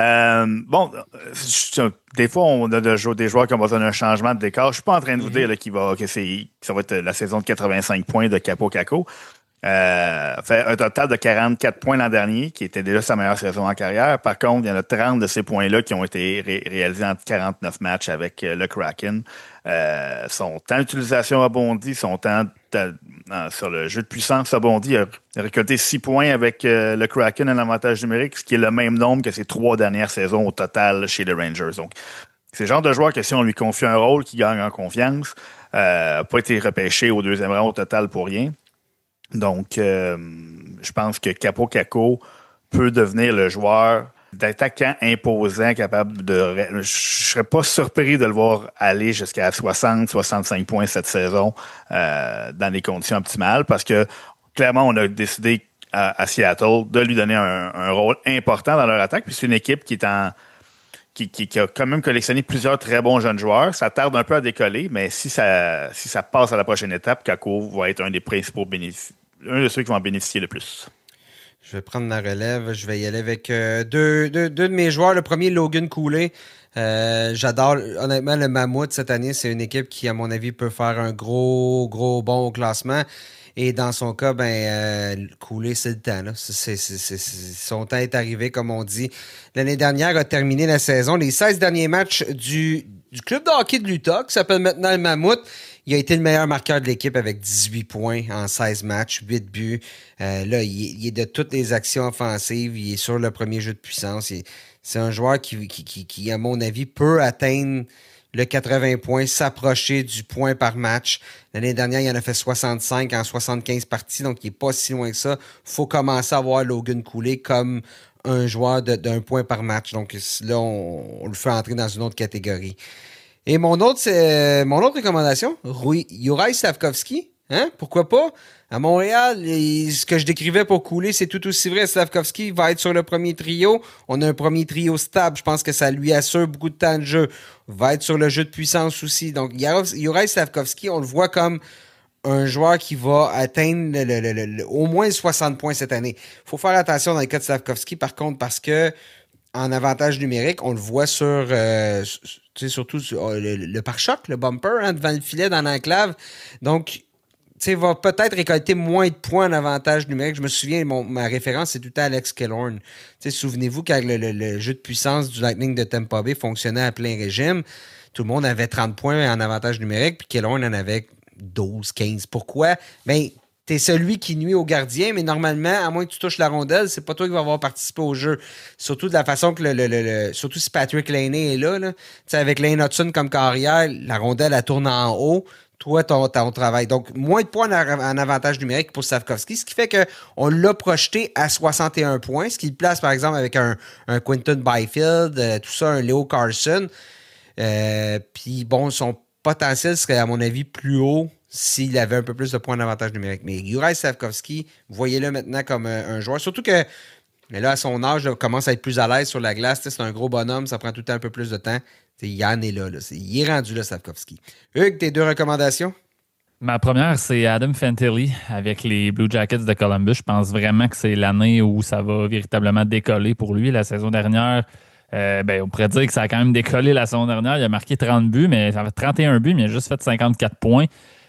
Des fois, on a des joueurs qui ont besoin d'un changement de décor. Je suis pas en train de vous dire là, que ça va être la saison de 85 points de Capo Caco. Fait un total de 44 points l'an dernier, qui était déjà sa meilleure saison en carrière. Par contre, il y en a 30 de ces points-là qui ont été réalisés en 49 matchs avec le Kraken. Son temps d'utilisation a bondi, son temps sur le jeu de puissance a bondi. Il a récolté 6 points avec le Kraken en avantage numérique, ce qui est le même nombre que ses 3 dernières saisons au total chez les Rangers. Donc, c'est le genre de joueur que si on lui confie un rôle qui gagne en confiance, n'a pas été repêché au 2e rang au total pour rien. Donc, je pense que Capo Caco peut devenir le joueur d'attaquant imposant, capable de... Je serais pas surpris de le voir aller jusqu'à 60-65 points cette saison dans des conditions optimales parce que, clairement, on a décidé à Seattle de lui donner un rôle important dans leur attaque. Puis c'est une équipe qui a quand même collectionné plusieurs très bons jeunes joueurs. Ça tarde un peu à décoller, mais si ça passe à la prochaine étape, Caco va être un des principaux un de ceux qui vont en bénéficier le plus. Je vais prendre ma relève. Je vais y aller avec deux de mes joueurs. Le premier, Logan Cooley. J'adore, honnêtement, le Mammouth cette année. C'est une équipe qui, à mon avis, peut faire un gros bond au classement. Et dans son cas, Cooley, c'est le temps. Là. Son temps est arrivé, comme on dit. L'année dernière, a terminé la saison. Les 16 derniers matchs du club de hockey de l'Utah, qui s'appelle maintenant le Mammouth. Il a été le meilleur marqueur de l'équipe avec 18 points en 16 matchs, 8 buts. Là, il est de toutes les actions offensives. Il est sur le premier jeu de puissance. C'est un joueur qui, à mon avis, peut atteindre le 80 points, s'approcher du point par match. L'année dernière, il en a fait 65 en 75 parties, donc il n'est pas si loin que ça. Il faut commencer à voir Logan Cooley comme un joueur d'un point par match. Donc là, on le fait entrer dans une autre catégorie. Et mon autre recommandation, Juraj Slafkovský. Hein? Pourquoi pas? À Montréal, ce que je décrivais pour Cooley, c'est tout aussi vrai. Slafkovský va être sur le premier trio. On a un premier trio stable. Je pense que ça lui assure beaucoup de temps de jeu. Va être sur le jeu de puissance aussi. Donc, Juraj Slafkovský, on le voit comme un joueur qui va atteindre au moins 60 points cette année. Il faut faire attention dans le cas de Slafkovský, par contre, parce que en avantage numérique, on le voit sur... surtout le pare-choc, le bumper, devant le filet dans l'enclave. Donc, va peut-être récolter moins de points en avantage numérique. Je me souviens, ma référence, c'est tout le temps Alex Killorn. Souvenez-vous, quand le jeu de puissance du Lightning de Tampa Bay fonctionnait à plein régime, tout le monde avait 30 points en avantage numérique, puis Killorn en avait 12, 15. Pourquoi? T'es celui qui nuit au gardien, mais normalement, à moins que tu touches la rondelle, c'est pas toi qui vas avoir participé au jeu. Surtout de la façon que surtout si Patrick Laine est là. Avec Lane Hutson comme carrière, la rondelle, elle tourne en haut. Toi, ton travail. Donc, moins de points en avantage numérique pour Slafkovský, ce qui fait qu'on l'a projeté à 61 points, ce qui le place, par exemple, avec un Quinton Byfield, tout ça, un Leo Carlsson. Puis, son potentiel serait, à mon avis, plus haut s'il avait un peu plus de points d'avantage numérique. Mais Juraj Slafkovský, voyez-le maintenant comme un joueur. Surtout que, mais là, à son âge, il commence à être plus à l'aise sur la glace. C'est un gros bonhomme, ça prend tout le temps un peu plus de temps. Yann est là. Il est rendu là, Slafkovský. Hugues, tes 2 recommandations? Ma première, c'est Adam Fantilli avec les Blue Jackets de Columbus. Je pense vraiment que c'est l'année où ça va véritablement décoller pour lui. La saison dernière, on pourrait dire que ça a quand même décollé la saison dernière. Il a marqué 30 buts, mais ça fait 31 buts, mais il a juste fait 54 points.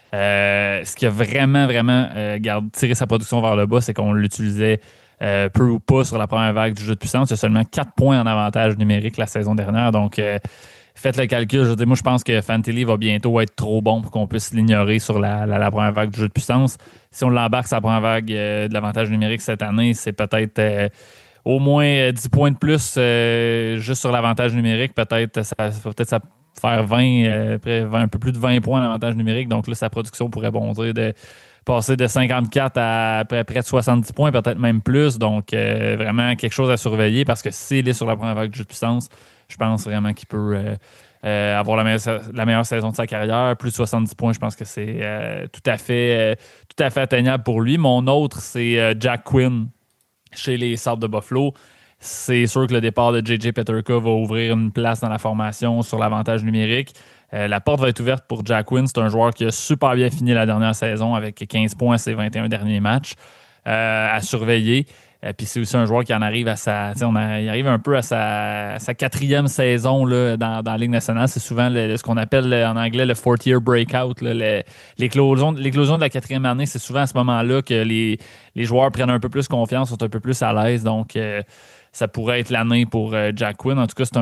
Ce qui a vraiment tiré sa production vers le bas, c'est qu'on l'utilisait peu ou pas sur la première vague du jeu de puissance. Il y a seulement 4 points en avantage numérique la saison dernière. Donc, faites le calcul. Moi, je pense que Fantilli va bientôt être trop bon pour qu'on puisse l'ignorer sur la première vague du jeu de puissance. Si on l'embarque sur la première vague de l'avantage numérique cette année, c'est peut-être au moins 10 points de plus juste sur l'avantage numérique. Peut-être ça faire 20, un peu plus de 20 points en avantage numérique. Donc là, sa production pourrait bondir de passer de 54 à près de 70 points, peut-être même plus. Donc, vraiment quelque chose à surveiller parce que s'il est sur la première vague du jeu de puissance, je pense vraiment qu'il peut avoir la meilleure saison de sa carrière. Plus de 70 points, je pense que c'est tout à fait atteignable pour lui. Mon autre, c'est Jack Quinn chez les Sabres de Buffalo. C'est sûr que le départ de J.J. Peterka va ouvrir une place dans la formation sur l'avantage numérique. La porte va être ouverte pour Jack Quinn. C'est un joueur qui a super bien fini la dernière saison avec 15 points à ses 21 derniers matchs à surveiller. Puis c'est aussi un joueur qui en arrive il arrive un peu à sa 4e saison là, dans la Ligue nationale. C'est souvent ce qu'on appelle en anglais le 4th-year breakout. Là, l'éclosion de la 4e année, c'est souvent à ce moment-là que les joueurs prennent un peu plus confiance, sont un peu plus à l'aise. Donc, ça pourrait être l'année pour Jack Quinn. En tout cas, c'est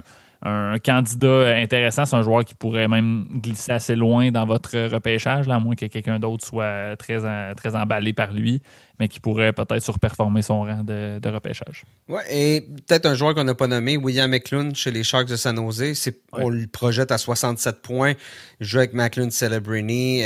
un candidat intéressant. C'est un joueur qui pourrait même glisser assez loin dans votre repêchage, là, à moins que quelqu'un d'autre soit très emballé par lui, mais qui pourrait peut-être surperformer son rang de repêchage. Oui, et peut-être un joueur qu'on n'a pas nommé, William Eklund chez les Sharks de San Jose. On le projette à 67 points. Il joue avec Macklin Celebrini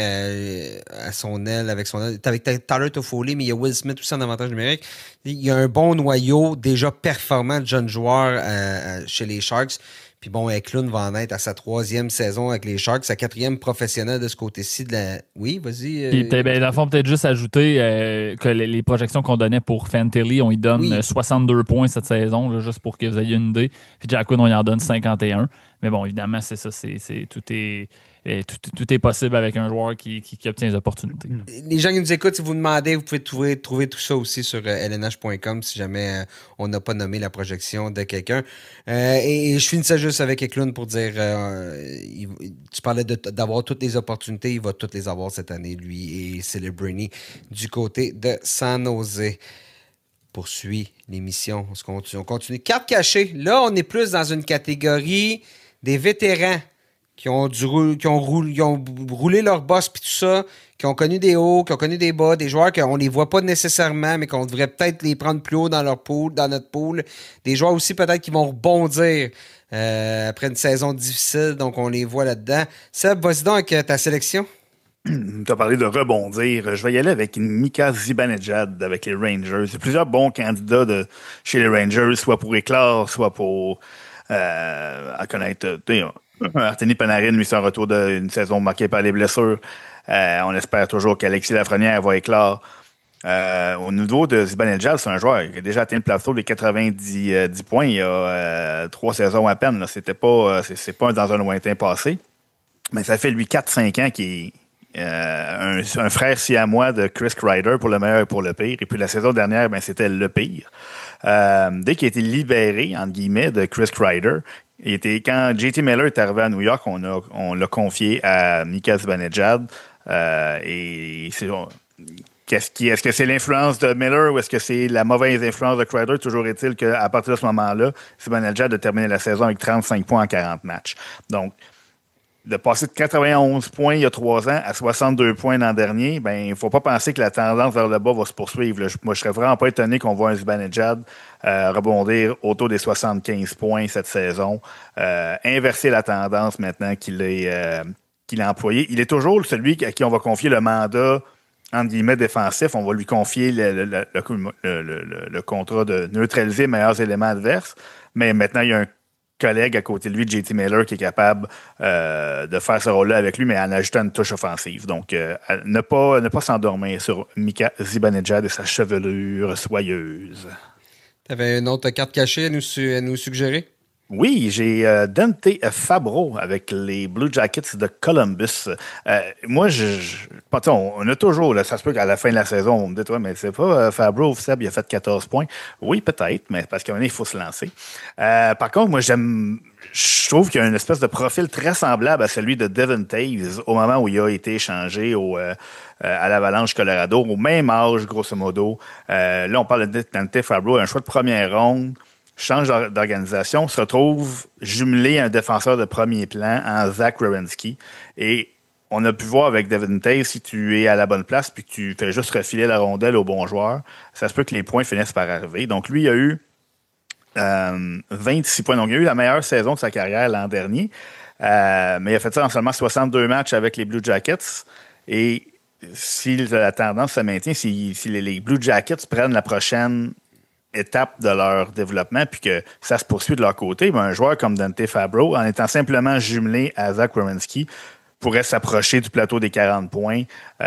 à son aile, avec son aile. Avec Tyler Toffoli, mais il y a Will Smith aussi en avantage numérique. Il y a un bon noyau déjà performant de jeunes joueurs chez les Sharks. Puis bon, Eklund va en être à sa 3e saison avec les Sharks, sa 4e professionnelle de ce côté-ci de la... Oui, vas-y. Puis, dans le fond, peut-être juste ajouter que les projections qu'on donnait pour Fantilli, on y donne 62 points cette saison, là, juste pour que vous ayez une idée. Puis Jack Quinn, on y en donne 51. Mais bon, évidemment, c'est ça. Tout est possible avec un joueur qui obtient des opportunités. Les gens qui nous écoutent, si vous demandez, vous pouvez trouver tout ça aussi sur lnh.com si jamais on n'a pas nommé la projection de quelqu'un. Et je finissais juste avec Eklund pour dire tu parlais d'avoir toutes les opportunités, il va toutes les avoir cette année, lui et Celebrini du côté de San Jose. Poursuit l'émission. On continue. Carte cachée. Là, on est plus dans une catégorie des vétérans qui ont roulé leur boss puis tout ça, qui ont connu des hauts, qui ont connu des bas, des joueurs qu'on les voit pas nécessairement, mais qu'on devrait peut-être les prendre plus haut dans notre pool. Des joueurs aussi peut-être qui vont rebondir après une saison difficile, donc on les voit là-dedans. Seb, vas-y donc avec ta sélection. Tu as parlé de rebondir. Je vais y aller avec Mika Zibanejad avec les Rangers. Il y a plusieurs bons candidats chez les Rangers, soit pour éclore, soit pour à connaître... Artemi Panarin, lui, c'est un retour d'une saison marquée par les blessures. On espère toujours qu'Alexis Lafrenière va éclore. Au niveau de Zibanejad, c'est un joueur qui a déjà atteint le plateau des 90 points il y a 3 saisons à peine. Là. C'est pas dans un lointain passé. Mais ça fait, lui, 4-5 ans qu'il est un frère siamois de Chris Kreider pour le meilleur et pour le pire. Et puis la saison dernière, c'était le pire. Dès qu'il a été libéré, entre guillemets, de Chris Kreider, quand JT Miller est arrivé à New York, on l'a confié à Mika Zibanejad. Est-ce que c'est l'influence de Miller ou est-ce que c'est la mauvaise influence de Kreider? Toujours est-il qu'à partir de ce moment-là, Zibanejad a terminé la saison avec 35 points en 40 matchs. Donc, de passer de 91 points il y a 3 ans à 62 points l'an dernier, il ne faut pas penser que la tendance vers le bas va se poursuivre. Moi, je serais vraiment pas étonné qu'on voit un Zibanejad rebondir autour des 75 points cette saison. Inverser la tendance maintenant qu'il a employé. Il est toujours celui à qui on va confier le mandat entre guillemets défensif. On va lui confier le contrat de neutraliser les meilleurs éléments adverses. Mais maintenant, il y a un collègue à côté de lui, JT Miller, qui est capable de faire ce rôle-là avec lui, mais en ajoutant une touche offensive. Donc, ne pas s'endormir sur Mika Zibanejad et sa chevelure soyeuse. Tu avais une autre carte cachée à nous suggérer? Oui, j'ai Dante Fabro avec les Blue Jackets de Columbus. Moi, on a toujours, là, ça se peut qu'à la fin de la saison, on me dit, ouais, mais c'est pas Fabro, Seb, il a fait 14 points. Oui, peut-être, mais parce qu'à un moment, il faut se lancer. Par contre, moi, je trouve qu'il y a une espèce de profil très semblable à celui de Devin Taves au moment où il a été échangé à l'Avalanche Colorado, au même âge, grosso modo. Là, on parle de Dante Fabro, un choix de première ronde, change d'organisation, se retrouve jumelé à un défenseur de premier plan en Zach Werenski. Et on a pu voir avec Devin Taves, si tu es à la bonne place puis que tu fais juste refiler la rondelle au bon joueur, ça se peut que les points finissent par arriver. Donc, lui, il a eu 26 points. Donc, il a eu la meilleure saison de sa carrière l'an dernier. Mais il a fait ça en seulement 62 matchs avec les Blue Jackets. Et si la tendance se maintient, si les Blue Jackets prennent la prochaine étape de leur développement puis que ça se poursuit de leur côté, ben un joueur comme Dante Fabro, en étant simplement jumelé à Zach Werenski, pourrait s'approcher du plateau des 40 points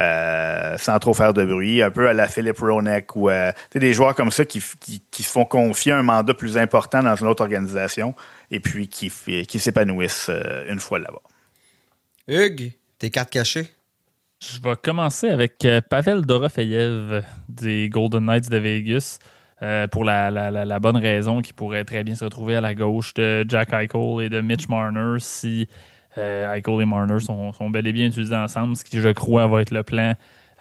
sans trop faire de bruit, un peu à la Philip Ronek ou des joueurs comme ça qui se font confier un mandat plus important dans une autre organisation et puis qui s'épanouissent une fois là-bas. Hugues, tes cartes cachées? Je vais commencer avec Pavel Dorofeyev des Golden Knights de Vegas. Pour la bonne raison qu'il pourrait très bien se retrouver à la gauche de Jack Eichel et de Mitch Marner si Eichel et Marner sont bel et bien utilisés ensemble, ce qui, je crois, va être le plan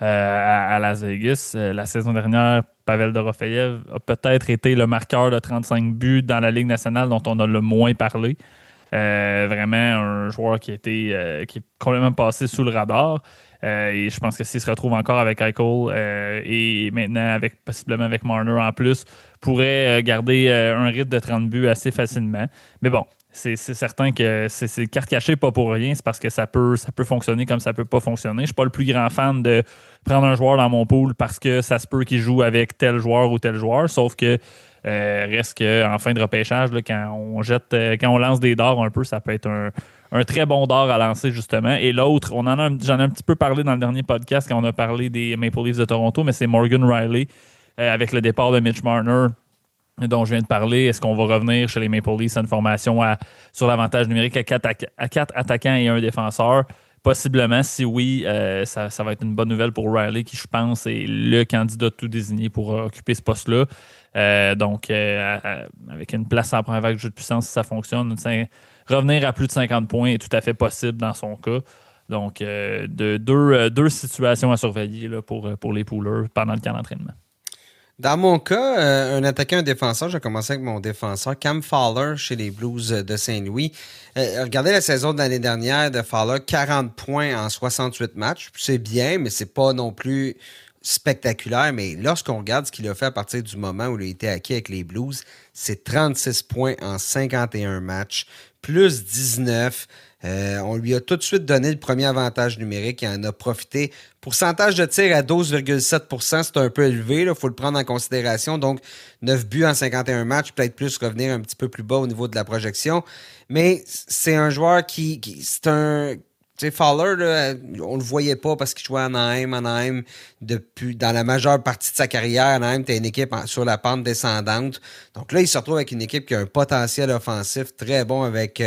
à Las Vegas. La saison dernière, Pavel Dorofeyev a peut-être été le marqueur de 35 buts dans la Ligue nationale dont on a le moins parlé. Vraiment un joueur qui est complètement passé sous le radar. Et je pense que s'il se retrouve encore avec Eichel et maintenant possiblement avec Marner en plus, pourrait garder un rythme de 30 buts assez facilement. Mais bon, c'est certain que c'est carte cachée pas pour rien. C'est parce que ça peut fonctionner comme ça peut pas fonctionner. Je suis pas le plus grand fan de prendre un joueur dans mon pool parce que ça se peut qu'il joue avec tel joueur ou tel joueur. Sauf que reste qu'en fin de repêchage, là, quand on lance des dards un peu, ça peut être un très bon dard à lancer, justement. Et l'autre, j'en ai un petit peu parlé dans le dernier podcast quand on a parlé des Maple Leafs de Toronto, mais c'est Morgan Riley avec le départ de Mitch Marner dont je viens de parler. Est-ce qu'on va revenir chez les Maple Leafs à une formation sur l'avantage numérique à 4 attaquants et un défenseur? Possiblement, si oui, ça va être une bonne nouvelle pour Riley, qui, je pense, est le candidat tout désigné pour occuper ce poste-là. Donc, avec une place en première vague de jeu de puissance, si ça fonctionne, revenir à plus de 50 points est tout à fait possible dans son cas. Donc, deux situations à surveiller là, pour les poolers pendant le camp d'entraînement. Dans mon cas, un attaquant, un défenseur, j'ai commencé avec mon défenseur, Cam Fowler, chez les Blues de Saint-Louis. Regardez la saison de l'année dernière de Fowler, 40 points en 68 matchs. C'est bien, mais c'est pas non plus spectaculaire. Mais lorsqu'on regarde ce qu'il a fait à partir du moment où il a été acquis avec les Blues, c'est 36 points en 51 matchs, plus 19. On lui a tout de suite donné le premier avantage numérique. Il en a profité. Pourcentage de tir à 12,7 %, c'est un peu élevé. Il faut le prendre en considération. Donc, 9 buts en 51 matchs, peut-être plus revenir un petit peu plus bas au niveau de la projection. Mais c'est un joueur c'est un... Tu sais, Fowler, là, on le voyait pas parce qu'il jouait à Anaheim. Anaheim, dans la majeure partie de sa carrière, Anaheim était une équipe sur la pente descendante. Donc là, il se retrouve avec une équipe qui a un potentiel offensif très bon avec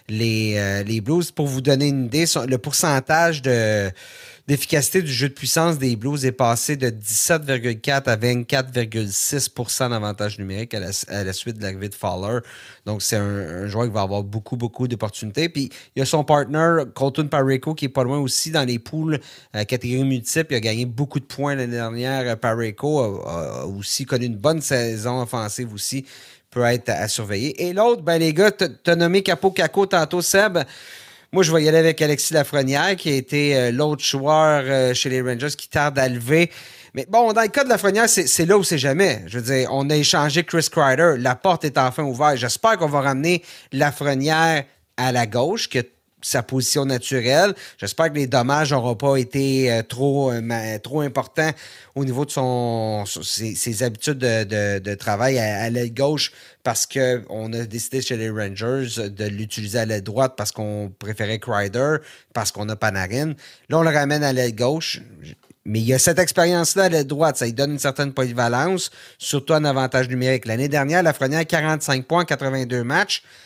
les Blues. Pour vous donner une idée, le pourcentage d'efficacité du jeu de puissance des Blues est passé de 17,4 à 24,6 % d'avantage numérique à la suite de l'arrivée de Fowler. Donc, c'est un joueur qui va avoir beaucoup, beaucoup d'opportunités. Puis, il y a son partner, Colton Parayko, qui est pas loin aussi dans les poules catégorie multiple. Il a gagné beaucoup de points l'année dernière. Parayko a aussi connu une bonne saison offensive aussi. Peut être à surveiller. Et l'autre, ben les gars, t'as nommé Capo Caco tantôt, Seb. Moi, je vais y aller avec Alexis Lafrenière, qui a été l'autre joueur chez les Rangers qui tarde à lever. Mais bon, dans le cas de Lafrenière, c'est là où c'est jamais. Je veux dire, on a échangé Chris Kreider. La porte est enfin ouverte. J'espère qu'on va ramener Lafrenière à la gauche, que sa position naturelle. J'espère que les dommages n'auront pas été trop importants au niveau de ses habitudes de travail à l'aile gauche, parce qu'on a décidé chez les Rangers de l'utiliser à l'aile droite parce qu'on préférait Kreider, parce qu'on a Panarin. Là, on le ramène à l'aile gauche. Mais il y a cette expérience-là à l'aile droite. Ça lui donne une certaine polyvalence, surtout en avantage numérique. L'année dernière, Lafrenière, 45 points en 82 matchs.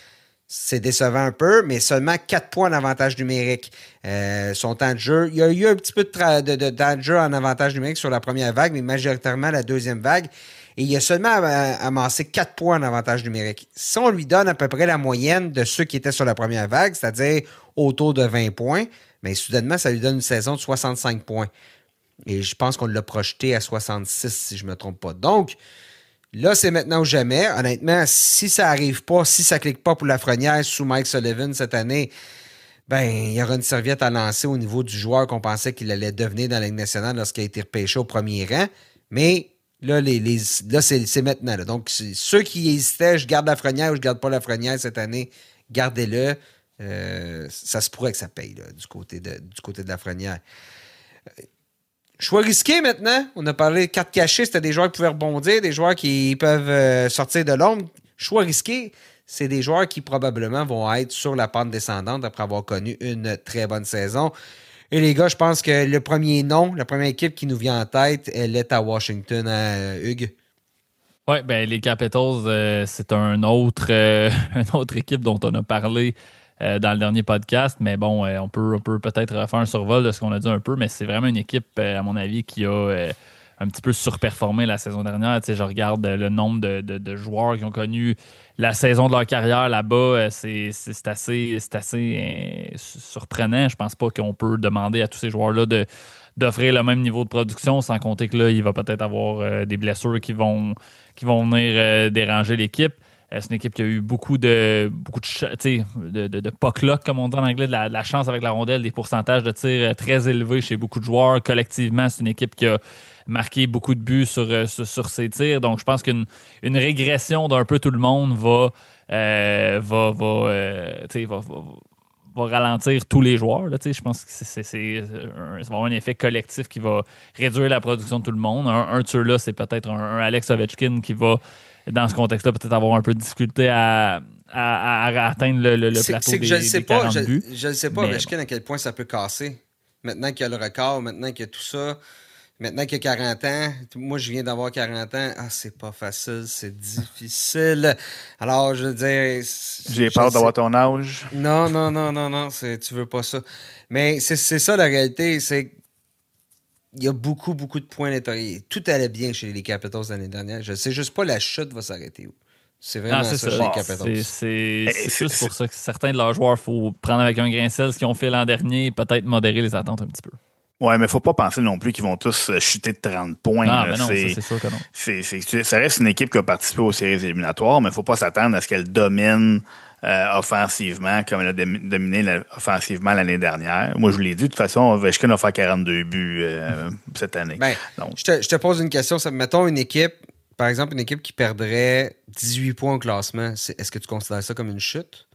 C'est décevant un peu, mais seulement 4 points en avantage numérique. Son temps de jeu, il y a eu un petit peu de temps de jeu en avantage numérique sur la première vague, mais majoritairement la deuxième vague. Et il a seulement amassé 4 points en avantage numérique. Si on lui donne à peu près la moyenne de ceux qui étaient sur la première vague, c'est-à-dire autour de 20 points, mais soudainement, ça lui donne une saison de 65 points. Et je pense qu'on l'a projeté à 66, si je ne me trompe pas. Donc, là, c'est maintenant ou jamais. Honnêtement, si ça n'arrive pas, si ça ne clique pas pour Lafrenière sous Mike Sullivan cette année, ben, il y aura une serviette à lancer au niveau du joueur qu'on pensait qu'il allait devenir dans la Ligue nationale lorsqu'il a été repêché au premier rang. Mais là, là c'est maintenant. Là. Donc, ceux qui hésitaient, je garde Lafrenière ou je ne garde pas Lafrenière cette année, gardez-le. Ça se pourrait que ça paye là, du côté de Lafrenière. Choix risqué maintenant. On a parlé de cartes cachées, c'était des joueurs qui pouvaient rebondir, des joueurs qui peuvent sortir de l'ombre. Choix risqué, c'est des joueurs qui probablement vont être sur la pente descendante après avoir connu une très bonne saison. Et les gars, je pense que le premier nom, la première équipe qui nous vient en tête, elle est à Washington, hein, Hugues. Oui, ben les Capitals, c'est une autre équipe dont on a parlé dans le dernier podcast, mais bon, on peut peut-être refaire un survol de ce qu'on a dit un peu, mais c'est vraiment une équipe, à mon avis, qui a un petit peu surperformé la saison dernière. Tu sais, je regarde le nombre de joueurs qui ont connu la saison de leur carrière là-bas, c'est assez surprenant. Je pense pas qu'on peut demander à tous ces joueurs-là d'offrir le même niveau de production, sans compter que là, il va peut-être avoir des blessures qui vont venir déranger l'équipe. C'est une équipe qui a eu beaucoup de puck luck, comme on dit en anglais, de la chance avec la rondelle, des pourcentages de tirs très élevés chez beaucoup de joueurs. Collectivement, c'est une équipe qui a marqué beaucoup de buts sur ses tirs. Donc, je pense qu'une régression d'un peu tout le monde va ralentir tous les joueurs. Là, je pense que ça va avoir un effet collectif qui va réduire la production de tout le monde. Un de ceux-là, c'est peut-être un Alex Ovechkin qui va, dans ce contexte-là, peut-être avoir un peu de difficulté à atteindre le plateau des 40 buts. Je ne sais pas, Ovechkin, à quel point ça peut casser. Maintenant qu'il y a le record, maintenant qu'il y a tout ça, maintenant qu'il y a 40 ans, moi, je viens d'avoir 40 ans. Ah, c'est pas facile, c'est difficile. Alors, je veux dire... J'ai peur d'avoir ton âge. Non, tu veux pas ça. Mais c'est ça, la réalité, c'est il y a beaucoup, beaucoup de points d'interrogation. Tout allait bien chez les Capitals l'année dernière. Je sais juste pas la chute va s'arrêter où. C'est vraiment ça chez les Capitals. C'est juste pour ça que certains de leurs joueurs, il faut prendre avec un grain de sel ce qu'ils ont fait l'an dernier, peut-être modérer les attentes un petit peu. Ouais, mais il ne faut pas penser non plus qu'ils vont tous chuter de 30 points. Ah, mais non, c'est sûr que non. Ça reste une équipe qui a participé aux séries éliminatoires, mais il ne faut pas s'attendre à ce qu'elle domine offensivement comme elle a dominé offensivement l'année dernière. Moi, je vous l'ai dit, de toute façon, Ovechkin a fait 42 buts cette année. Ben, je te pose une question. Mettons une équipe, par exemple, une équipe qui perdrait 18 points au classement. Est-ce que tu considères ça comme une chute?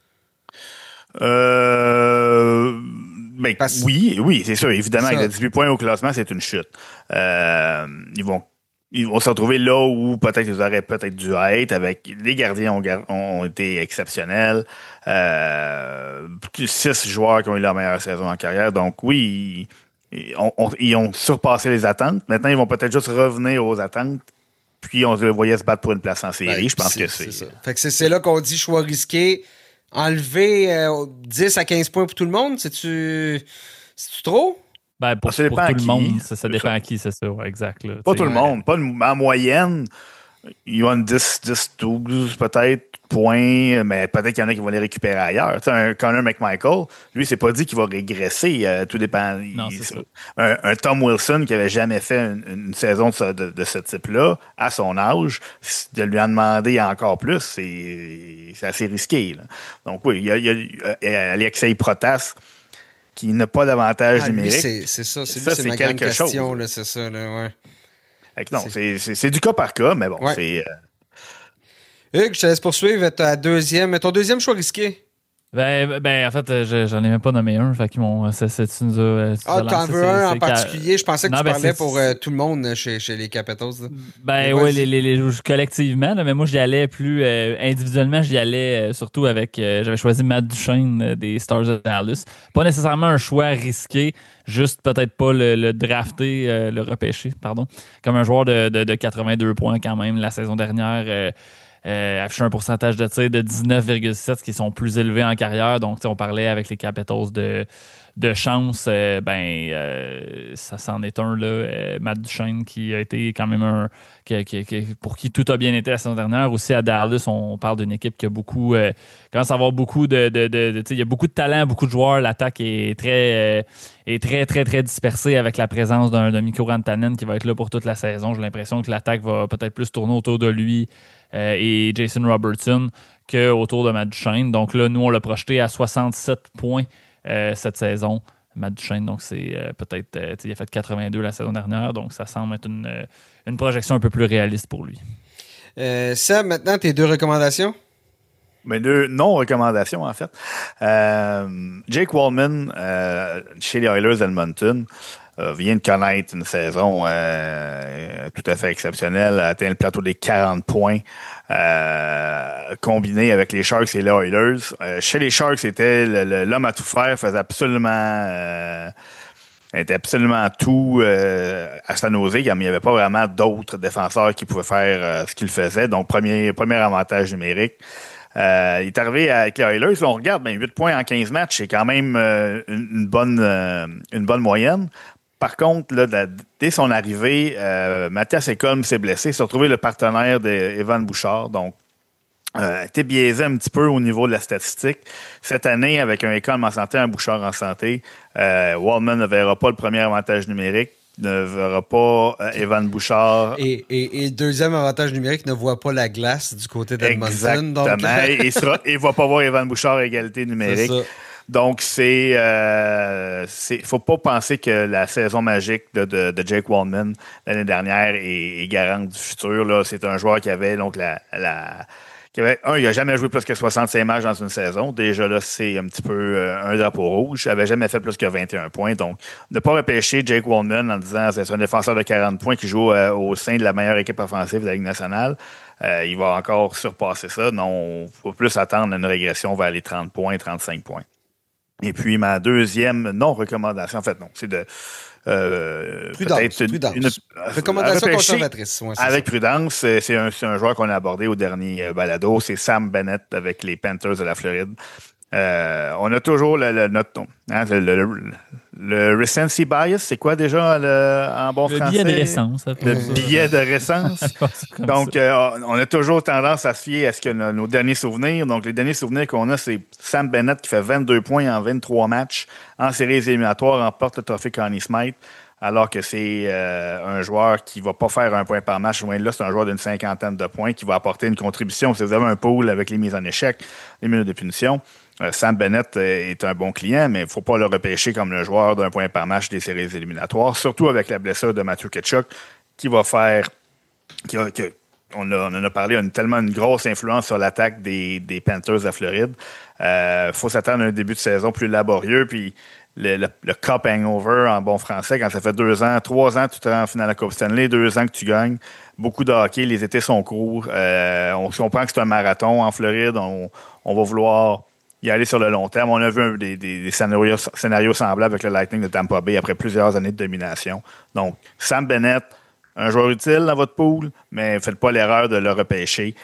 Oui, c'est sûr. Évidemment, avec 18 points au classement, c'est une chute. Ils vont se retrouver là où peut-être ils auraient peut-être dû être. Avec les gardiens ont été exceptionnels. 6 joueurs qui ont eu leur meilleure saison en carrière. Donc oui, ils ont surpassé les attentes. Maintenant, ils vont peut-être juste revenir aux attentes. Puis on les voyait se battre pour une place en série. Je pense que c'est ça. Fait que c'est là qu'on dit choix risqué. Enlever 10 à 15 points pour tout le monde, c'est-tu trop? Ben, pour tout le monde, ça dépend à qui, c'est ça, exact. Là, pas tout le monde. Pas en moyenne, ils ont 10-12 peut-être points, mais peut-être qu'il y en a qui vont les récupérer ailleurs. Tu sais, un Connor McMichael, lui, c'est pas dit qu'il va régresser. Tout dépend. Non, c'est ça. Un Tom Wilson qui avait jamais fait une saison de ce type-là, à son âge, de lui en demander encore plus, c'est assez risqué. Là. Donc oui, il y a Alexei Protas qui n'a pas d'avantage numérique. C'est ça, c'est ma grande question. Là, c'est ça, là, ouais. Non, c'est du cas par cas, mais bon, ouais. C'est... Hugues, je te laisse poursuivre ton deuxième choix risqué. Ben, en fait, j'en ai même pas nommé un. Fait qu'ils m'ont. Tu nous as t'en veux un en particulier? Je pensais que tu parlais pour tout le monde chez les Capitals. Là. Ben oui, les collectivement, là, mais moi, j'y allais plus individuellement, j'y allais surtout avec. J'avais choisi Matt Duchene des Stars de Dallas. Pas nécessairement un choix risqué, juste peut-être pas le drafter, le repêcher, pardon. Comme un joueur de 82 points quand même la saison dernière. affiché un pourcentage de tir de 19,7, ce qui sont plus élevés en carrière. Donc, on parlait avec les Capitals de chance, ça s'en est un, là, Matt Duchene, qui a été quand même pour qui tout a bien été la saison dernière. Aussi à Dallas, on parle d'une équipe qui a commence à avoir beaucoup il y a beaucoup de talent, beaucoup de joueurs. L'attaque est très, très, très dispersée avec la présence d'un Mikko Rantanen qui va être là pour toute la saison. J'ai l'impression que l'attaque va peut-être plus tourner autour de lui et Jason Robertson qu'autour de Matt Duchene. Donc là, nous, on l'a projeté à 67 points cette saison, Matt Duchene. Donc, c'est peut-être... il a fait 82 la saison dernière, donc ça semble être une projection un peu plus réaliste pour lui. Seb, maintenant, tes 2 recommandations? Mais 2 non-recommandations, en fait. Jake Walman, chez les Oilers d'Edmonton, vient de connaître une saison tout à fait exceptionnelle, a atteint le plateau des 40 points, combiné avec les Sharks et les Oilers. Chez les Sharks, c'était l'homme à tout faire, faisait était absolument tout à San Jose. Il n'y avait pas vraiment d'autres défenseurs qui pouvaient faire ce qu'il faisait. Donc, premier avantage numérique. Il est arrivé avec les Oilers. Là, on regarde, 8 points en 15 matchs, c'est quand même une bonne moyenne. Par contre, là, dès son arrivée, Mathias Ekholm s'est blessé. Il s'est retrouvé le partenaire d'Evan Bouchard. Donc, a été biaisé un petit peu au niveau de la statistique. Cette année, avec un Ekholm en santé, un Bouchard en santé, Walman ne verra pas le premier avantage numérique, ne verra pas Evan Bouchard. Et le deuxième avantage numérique ne voit pas la glace du côté d'Edmonton. Exactement. Donc... il ne va pas voir Evan Bouchard à égalité numérique. C'est ça. Donc, faut pas penser que la saison magique de Jake Walman l'année dernière est garante du futur. Là. C'est un joueur qui avait donc il n'a jamais joué plus que 65 matchs dans une saison. Déjà là, c'est un petit peu un drapeau rouge. Il n'avait jamais fait plus que 21 points. Donc, ne pas repêcher Jake Walman en disant que c'est un défenseur de 40 points qui joue au sein de la meilleure équipe offensive de la Ligue nationale. Il va encore surpasser ça. Non, il faut plus attendre une régression vers les 30 points, 35 points. Et puis, ma deuxième non-recommandation, en fait, non, c'est de... prudence. Recommandation conservatrice. Ouais, avec prudence, c'est un joueur qu'on a abordé au dernier balado. C'est Sam Bennett avec les Panthers de la Floride. On a toujours le recency bias. C'est quoi déjà en bon français? Le billet de récence. Le billet de récence. Donc, on a toujours tendance à se fier à ce que nos derniers souvenirs. Donc, les derniers souvenirs qu'on a, c'est Sam Bennett qui fait 22 points en 23 matchs en séries éliminatoires, remporte le trophée Connie Smythe. Alors que c'est un joueur qui ne va pas faire un point par match. Loin de là, c'est un joueur d'une 50aine de points qui va apporter une contribution. Si vous avez un pool avec les mises en échec, les minutes de punition, Sam Bennett est un bon client, mais il ne faut pas le repêcher comme le joueur d'un point par match des séries éliminatoires, surtout avec la blessure de Matthew Tkachuk, qui va faire... On en a parlé, a tellement une grosse influence sur l'attaque des Panthers de la Floride. Faut s'attendre à un début de saison plus laborieux, puis le Cup hangover en bon français, quand ça fait 2 ans, 3 ans que tu te rends en finale de la Coupe Stanley, 2 ans que tu gagnes, beaucoup de hockey, les étés sont courts, on comprend que c'est un marathon en Floride, on va vouloir y aller sur le long terme. On a vu des scénarios semblables avec le Lightning de Tampa Bay après plusieurs années de domination. Donc, Sam Bennett, un joueur utile dans votre pool, mais faites pas l'erreur de le repêcher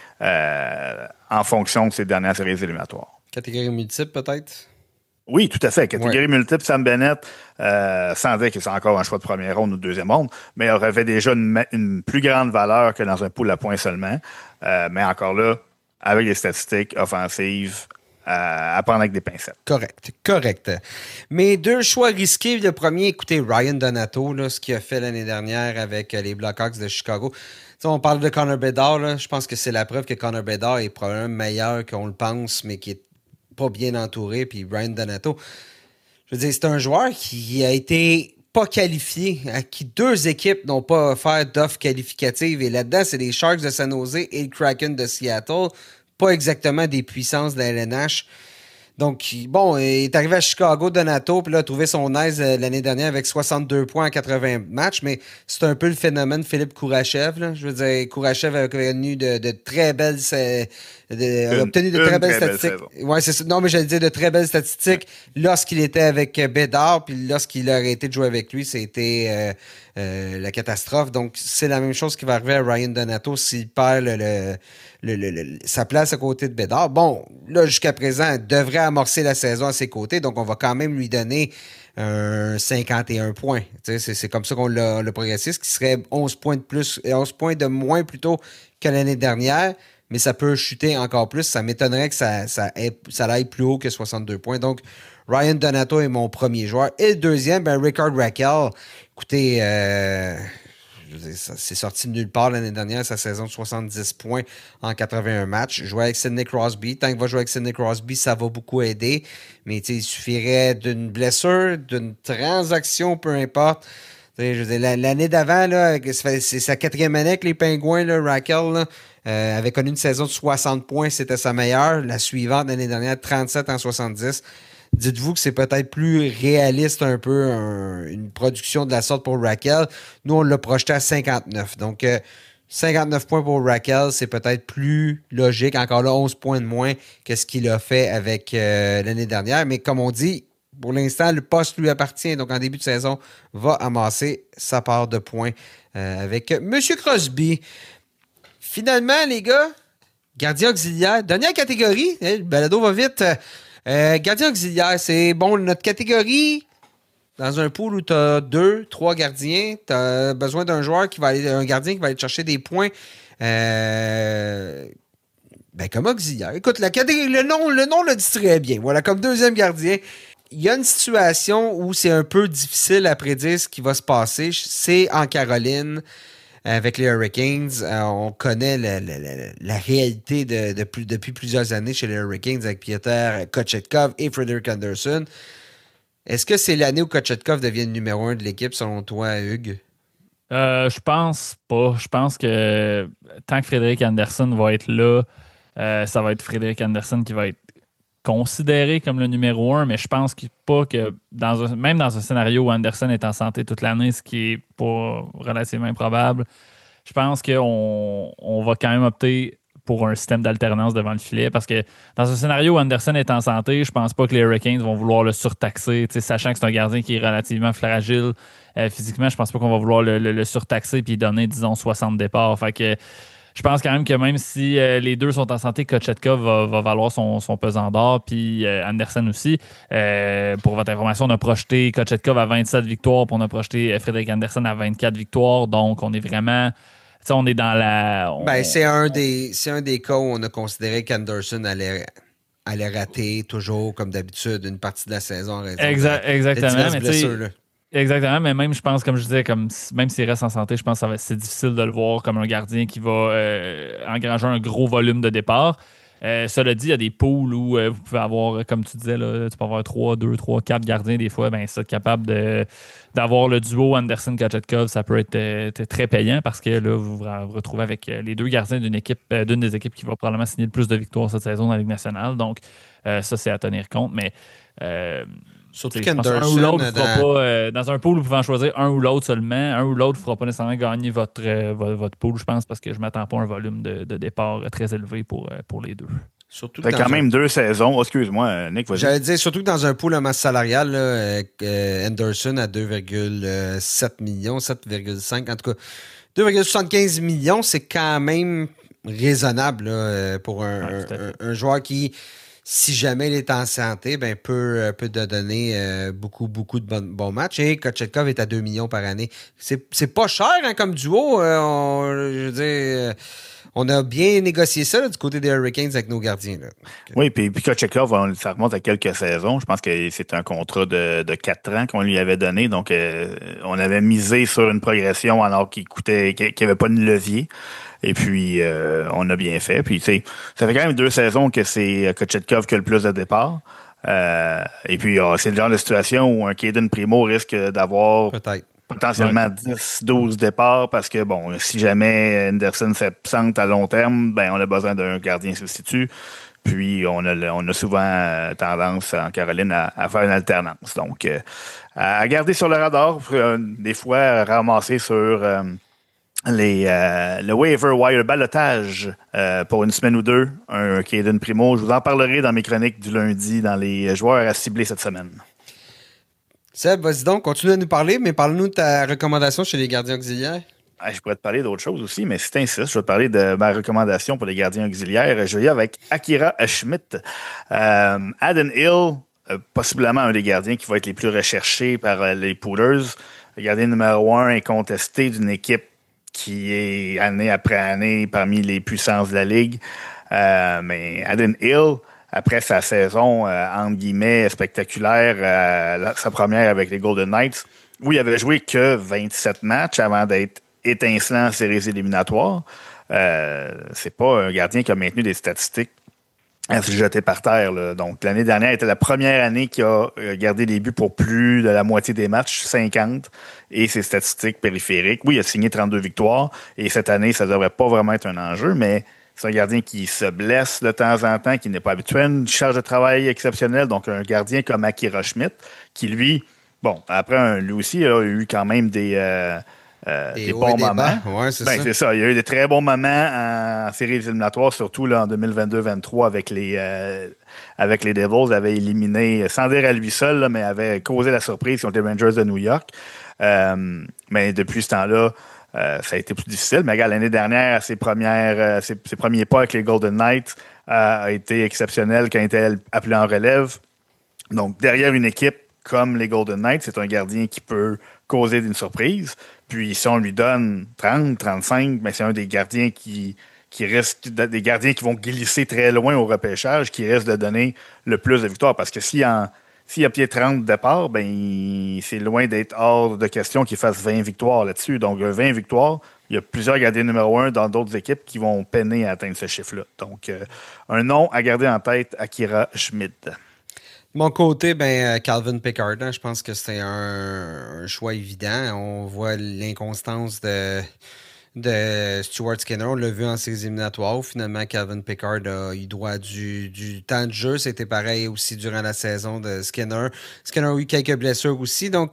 en fonction de ses dernières séries éliminatoires. Catégorie multiple, peut-être? Oui, tout à fait. Catégorie multiple, Sam Bennett, sans dire que c'est encore un choix de première ronde ou de deuxième ronde, mais il aurait déjà une plus grande valeur que dans un pool à points seulement. Mais encore là, avec les statistiques offensives, à prendre avec des pincettes. Correct. Mes 2 choix risqués. Le premier, écoutez, Ryan Donato, là, ce qu'il a fait l'année dernière avec les Blackhawks de Chicago. T'sais, on parle de Connor Bedard. Là. Je pense que c'est la preuve que Connor Bedard est probablement meilleur qu'on le pense, mais qui est pas bien entouré. Puis Ryan Donato, je veux dire, c'est un joueur qui a été pas qualifié, à qui 2 équipes n'ont pas offert d'offres qualificatives. Et là-dedans, c'est les Sharks de San Jose et le Kraken de Seattle. Pas exactement des puissances de la LNH. Donc, bon, il est arrivé à Chicago, Donato, puis là, a trouvé son aise l'année dernière avec 62 points en 80 matchs, mais c'est un peu le phénomène Philippe Kourachev, là. Je veux dire, Kourachev a obtenu de très belles... obtenu de très belles statistiques. Ouais, c'est ça. Non, mais j'allais dire de très belles statistiques lorsqu'il était avec Bédard, puis lorsqu'il a arrêté de jouer avec lui, c'était la catastrophe. Donc, c'est la même chose qui va arriver à Ryan Donato s'il perd sa place à côté de Bédard. Bon, là, jusqu'à présent, il devrait amorcer la saison à ses côtés, donc on va quand même lui donner 51 points. C'est comme ça qu'on l'a progressé, ce qui serait 11 points de plus, 11 points de moins plutôt que l'année dernière, mais ça peut chuter encore plus. Ça m'étonnerait que ça aille plus haut que 62 points. Donc, Ryan Donato est mon premier joueur. Et le deuxième, Rickard Rakell. Écoutez, c'est sorti de nulle part l'année dernière, sa saison de 70 points en 81 matchs. Jouer avec Sidney Crosby. Tant qu'il va jouer avec Sidney Crosby, ça va beaucoup aider. Mais il suffirait d'une blessure, d'une transaction, peu importe. Je veux dire, l'année d'avant, là, c'est sa 4e année avec les Pingouins, là, Rakell, là, avait connu une saison de 60 points, c'était sa meilleure. La suivante, l'année dernière, 37 en 70. Dites-vous que c'est peut-être plus réaliste un peu une production de la sorte pour Rakell. Nous, on l'a projeté à 59. Donc, 59 points pour Rakell, c'est peut-être plus logique. Encore là, 11 points de moins que ce qu'il a fait avec l'année dernière. Mais comme on dit, pour l'instant, le poste lui appartient. Donc, en début de saison, va amasser sa part de points avec M. Crosby. Finalement, les gars, gardien auxiliaire, dernière catégorie. Le balado va vite. Gardien auxiliaire, c'est bon, notre catégorie. Dans un pool où tu as 2-3 gardiens, tu as besoin d'un joueur un gardien qui va aller chercher des points comme auxiliaire. Écoute, la catégorie, le nom le dit très bien. Voilà, comme deuxième gardien. Il y a une situation où c'est un peu difficile à prédire ce qui va se passer. C'est en Caroline avec les Hurricanes. On connaît la réalité depuis plusieurs années chez les Hurricanes avec Piotr Kochetkov et Frederik Andersen. Est-ce que c'est l'année où Kochetkov devient le numéro 1 de l'équipe, selon toi, Hugues? Je pense pas. Je pense que tant que Frederik Andersen va être là, ça va être Frederik Andersen qui va être considéré comme le numéro 1, mais je pense pas que même dans un scénario où Andersen est en santé toute l'année, ce qui est pas relativement improbable, je pense qu'on va quand même opter pour un système d'alternance devant le filet, parce que dans un scénario où Andersen est en santé, je pense pas que les Hurricanes vont vouloir le surtaxer, sachant que c'est un gardien qui est relativement fragile physiquement. Je pense pas qu'on va vouloir le surtaxer et donner, disons, 60 départs. Fait que je pense quand même que même si les deux sont en santé, Kochetkov va valoir son pesant d'or, puis Andersen aussi. Pour votre information, on a projeté Kochetkov à 27 victoires, puis on a projeté Frederik Andersen à 24 victoires. Donc, on est vraiment... on est dans la... C'est un des cas où on a considéré qu'Anderson allait rater toujours, comme d'habitude, une partie de la saison en raison exactement. de blessures. Exactement, mais même, je pense, comme je disais, même s'il reste en santé, je pense que c'est difficile de le voir comme un gardien qui va engranger un gros volume de départ. Cela dit, il y a des pools où vous pouvez avoir, comme tu disais, là, tu peux avoir 2, 3, 4 gardiens des fois. Ça, capable d'avoir le duo Andersen-Kochetkov, ça peut être très payant parce que là, vous vous retrouvez avec les deux gardiens d'une des équipes qui va probablement signer le plus de victoires cette saison dans la Ligue nationale. Donc, ça, c'est à tenir compte. Mais surtout qu'Anderson, un ou l'autre fera pas, dans un pool, vous pouvez en choisir un ou l'autre seulement. Un ou l'autre ne fera pas nécessairement gagner votre pool, je pense, parce que je ne m'attends pas à un volume de départ très élevé pour les deux. Surtout que quand même 2 saisons. Oh, excuse-moi, Nick, vas-y. J'allais dire, surtout que dans un pool à masse salariale, là, Anderson à 2,7 millions, 7,5, en tout cas, 2,75 millions, c'est quand même raisonnable là, pour un joueur qui... Si jamais il est en santé, peut te donner beaucoup de bons matchs. Et Kochetkov est à 2 millions par année. C'est pas cher comme duo. Je veux dire, on a bien négocié ça là, du côté des Hurricanes avec nos gardiens. Là. Oui, puis Kochetkov, ça remonte à quelques saisons. Je pense que c'est un contrat de 4 ans qu'on lui avait donné. Donc, on avait misé sur une progression alors qu'il n'y avait pas de levier. Et puis, on a bien fait. Puis, ça fait quand même 2 saisons que c'est Kochetkov qui a le plus de départ. Et puis, c'est le genre de situation où un Caden Primo risque d'avoir potentiellement 10-12 départs parce que, bon, si jamais Andersen s'absente à long terme, on a besoin d'un gardien substitut. Puis, on a souvent tendance en Caroline à faire une alternance. Donc, à garder sur le radar, des fois, ramasser sur... le waiver wire balotage pour une semaine ou deux, un Caden Primo. Je vous en parlerai dans mes chroniques du lundi dans les joueurs à cibler cette semaine. Seb, vas-y donc, continue à nous parler, mais parle-nous de ta recommandation chez les gardiens auxiliaires. Je pourrais te parler d'autres choses aussi, mais si tu insistes, je vais te parler de ma recommandation pour les gardiens auxiliaires. Je vais y aller avec Akira Schmidt. Adin Hill, possiblement un des gardiens qui va être les plus recherchés par les poolers. Le gardien numéro 1 incontesté d'une équipe qui est année après année parmi les puissances de la Ligue. Mais Adin Hill, après sa saison, entre guillemets, spectaculaire, sa première avec les Golden Knights, où il avait joué que 27 matchs avant d'être étincelant en séries éliminatoires. C'est pas un gardien qui a maintenu des statistiques à se jeter par terre, là. Donc, l'année dernière était la première année qui a gardé des buts pour plus de la moitié des matchs, 50, et ses statistiques périphériques. Oui, il a signé 32 victoires, et cette année, ça devrait pas vraiment être un enjeu, mais c'est un gardien qui se blesse de temps en temps, qui n'est pas habitué à une charge de travail exceptionnelle. Donc, un gardien comme Akira Schmidt, qui lui, bon, après, lui aussi, a eu quand même des bons moments. Ouais, c'est ça. Il y a eu des très bons moments en séries éliminatoires, surtout là, en 2022-23 avec les Devils. Il avait éliminé, sans dire à lui seul, là, mais avait causé la surprise contre les Rangers de New York. Mais depuis ce temps-là, ça a été plus difficile. Mais regarde, l'année dernière, ses premiers pas avec les Golden Knights a été exceptionnel quand il était appelé en relève. Donc, derrière une équipe comme les Golden Knights, c'est un gardien qui peut causer une surprise. Puis, si on lui donne 30, 35, mais c'est un des gardiens qui risque, des gardiens qui vont glisser très loin au repêchage, qui risque de donner le plus de victoires. Parce que s'il y a pied 30 de départ, ben, c'est loin d'être hors de question qu'il fasse 20 victoires là-dessus. Donc, 20 victoires, il y a plusieurs gardiens numéro 1 dans d'autres équipes qui vont peiner à atteindre ce chiffre-là. Donc, un nom à garder en tête, Akira Schmidt. De mon côté, Calvin Pickard, hein, je pense que c'était un choix évident. On voit l'inconstance de Stuart Skinner. On l'a vu en séries éliminatoires. Finalement, Calvin Pickard a eu droit à du temps de jeu. C'était pareil aussi durant la saison de Skinner. Skinner a eu quelques blessures aussi. Donc,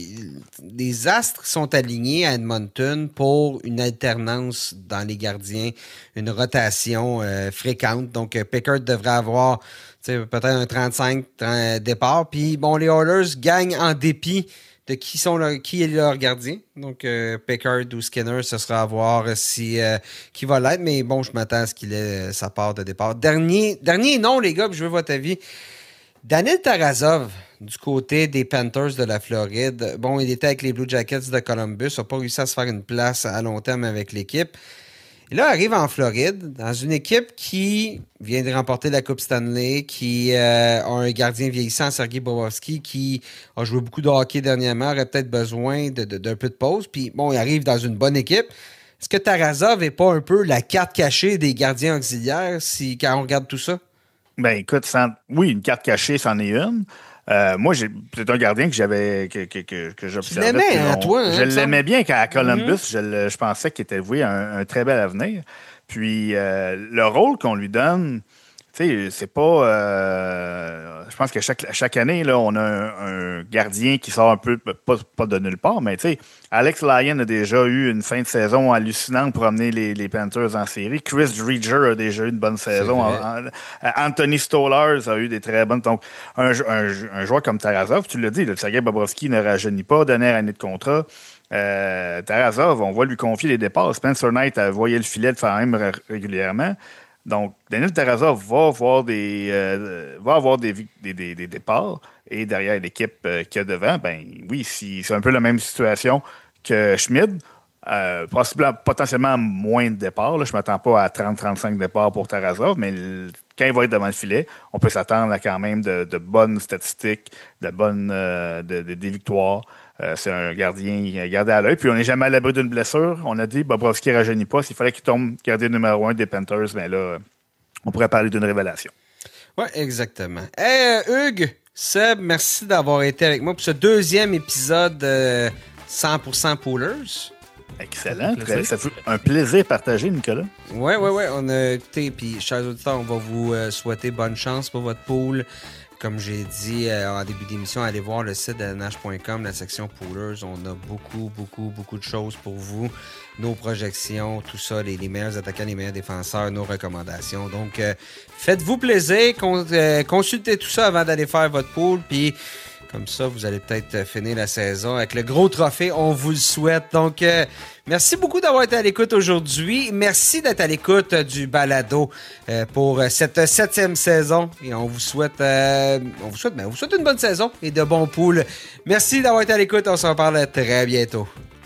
les astres sont alignés à Edmonton pour une alternance dans les gardiens, une rotation fréquente. Donc, Pickard devrait avoir peut-être un 35 départ. Puis, bon, les Oilers gagnent en dépit de qui est leur gardien. Donc, Pickard ou Skinner, ce sera à voir qui va l'être. Mais bon, je m'attends à ce qu'il ait sa part de départ. Dernier nom, les gars, puis je veux votre avis. Daniel Tarasov, du côté des Panthers de la Floride. Bon, il était avec les Blue Jackets de Columbus. Il n'a pas réussi à se faire une place à long terme avec l'équipe. Et là, arrive en Floride, dans une équipe qui vient de remporter la Coupe Stanley, qui a un gardien vieillissant, Sergei Bobrovsky, qui a joué beaucoup de hockey dernièrement, aurait peut-être besoin d'un peu de pause. Puis bon, il arrive dans une bonne équipe. Est-ce que Tarasov n'est pas un peu la carte cachée des gardiens auxiliaires quand on regarde tout ça? Ben écoute, oui, une carte cachée, c'en est une. Moi, c'est un gardien que j'observais. Tu l'aimais, hein, toi? Hein, je l'aimais bien à Columbus. Je pensais qu'il était voué à un très bel avenir. Puis, le rôle qu'on lui donne, tu sais, c'est pas... je pense que chaque année, là, on a un gardien qui sort un peu, pas de nulle part, mais tu sais, Alex Lyon a déjà eu une fin de saison hallucinante pour amener les Panthers en série. Chris Driedger a déjà eu une bonne saison. Anthony Stolarz a eu des très bonnes. Donc, un joueur comme Tarasov, tu l'as dit, le Sergei Bobrovsky ne rajeunit pas, dernière année de contrat. Tarasov, on va lui confier les départs. Spencer Knight a voyé le filet de faire même régulièrement. Donc, Daniel Tarasov va avoir des départs. Et derrière l'équipe qu'il y a devant, ben oui, c'est un peu la même situation que Schmidt. Potentiellement moins de départs. Là. Je ne m'attends pas à 30-35 départs pour Tarasov, mais quand il va être devant le filet, on peut s'attendre à quand même de bonnes statistiques, des victoires. C'est un gardien à garder à l'œil. Puis on n'est jamais à l'abri d'une blessure. On a dit Bobrovsky ne rajeunit pas. S'il fallait qu'il tombe gardien numéro 1 des Panthers, mais là, on pourrait parler d'une révélation. Oui, exactement. Hugues, Seb, merci d'avoir été avec moi pour ce deuxième épisode 100% Poolers. Excellent. Ça fait un plaisir partagé, Nicolas. Oui. On a écouté. Puis, chers auditeurs, on va vous souhaiter bonne chance pour votre pool. Comme j'ai dit en début d'émission, allez voir le site de LNH.com, la section Poolers. On a beaucoup de choses pour vous. Nos projections, tout ça, les meilleurs attaquants, les meilleurs défenseurs, nos recommandations. Donc, faites-vous plaisir. Consultez tout ça avant d'aller faire votre pool. Puis, Comme ça, vous allez peut-être finir la saison avec le gros trophée. On vous le souhaite. Donc, merci beaucoup d'avoir été à l'écoute aujourd'hui. Merci d'être à l'écoute du balado pour cette 7e saison. Et on vous souhaite une bonne saison et de bons poules. Merci d'avoir été à l'écoute. On se reparle très bientôt.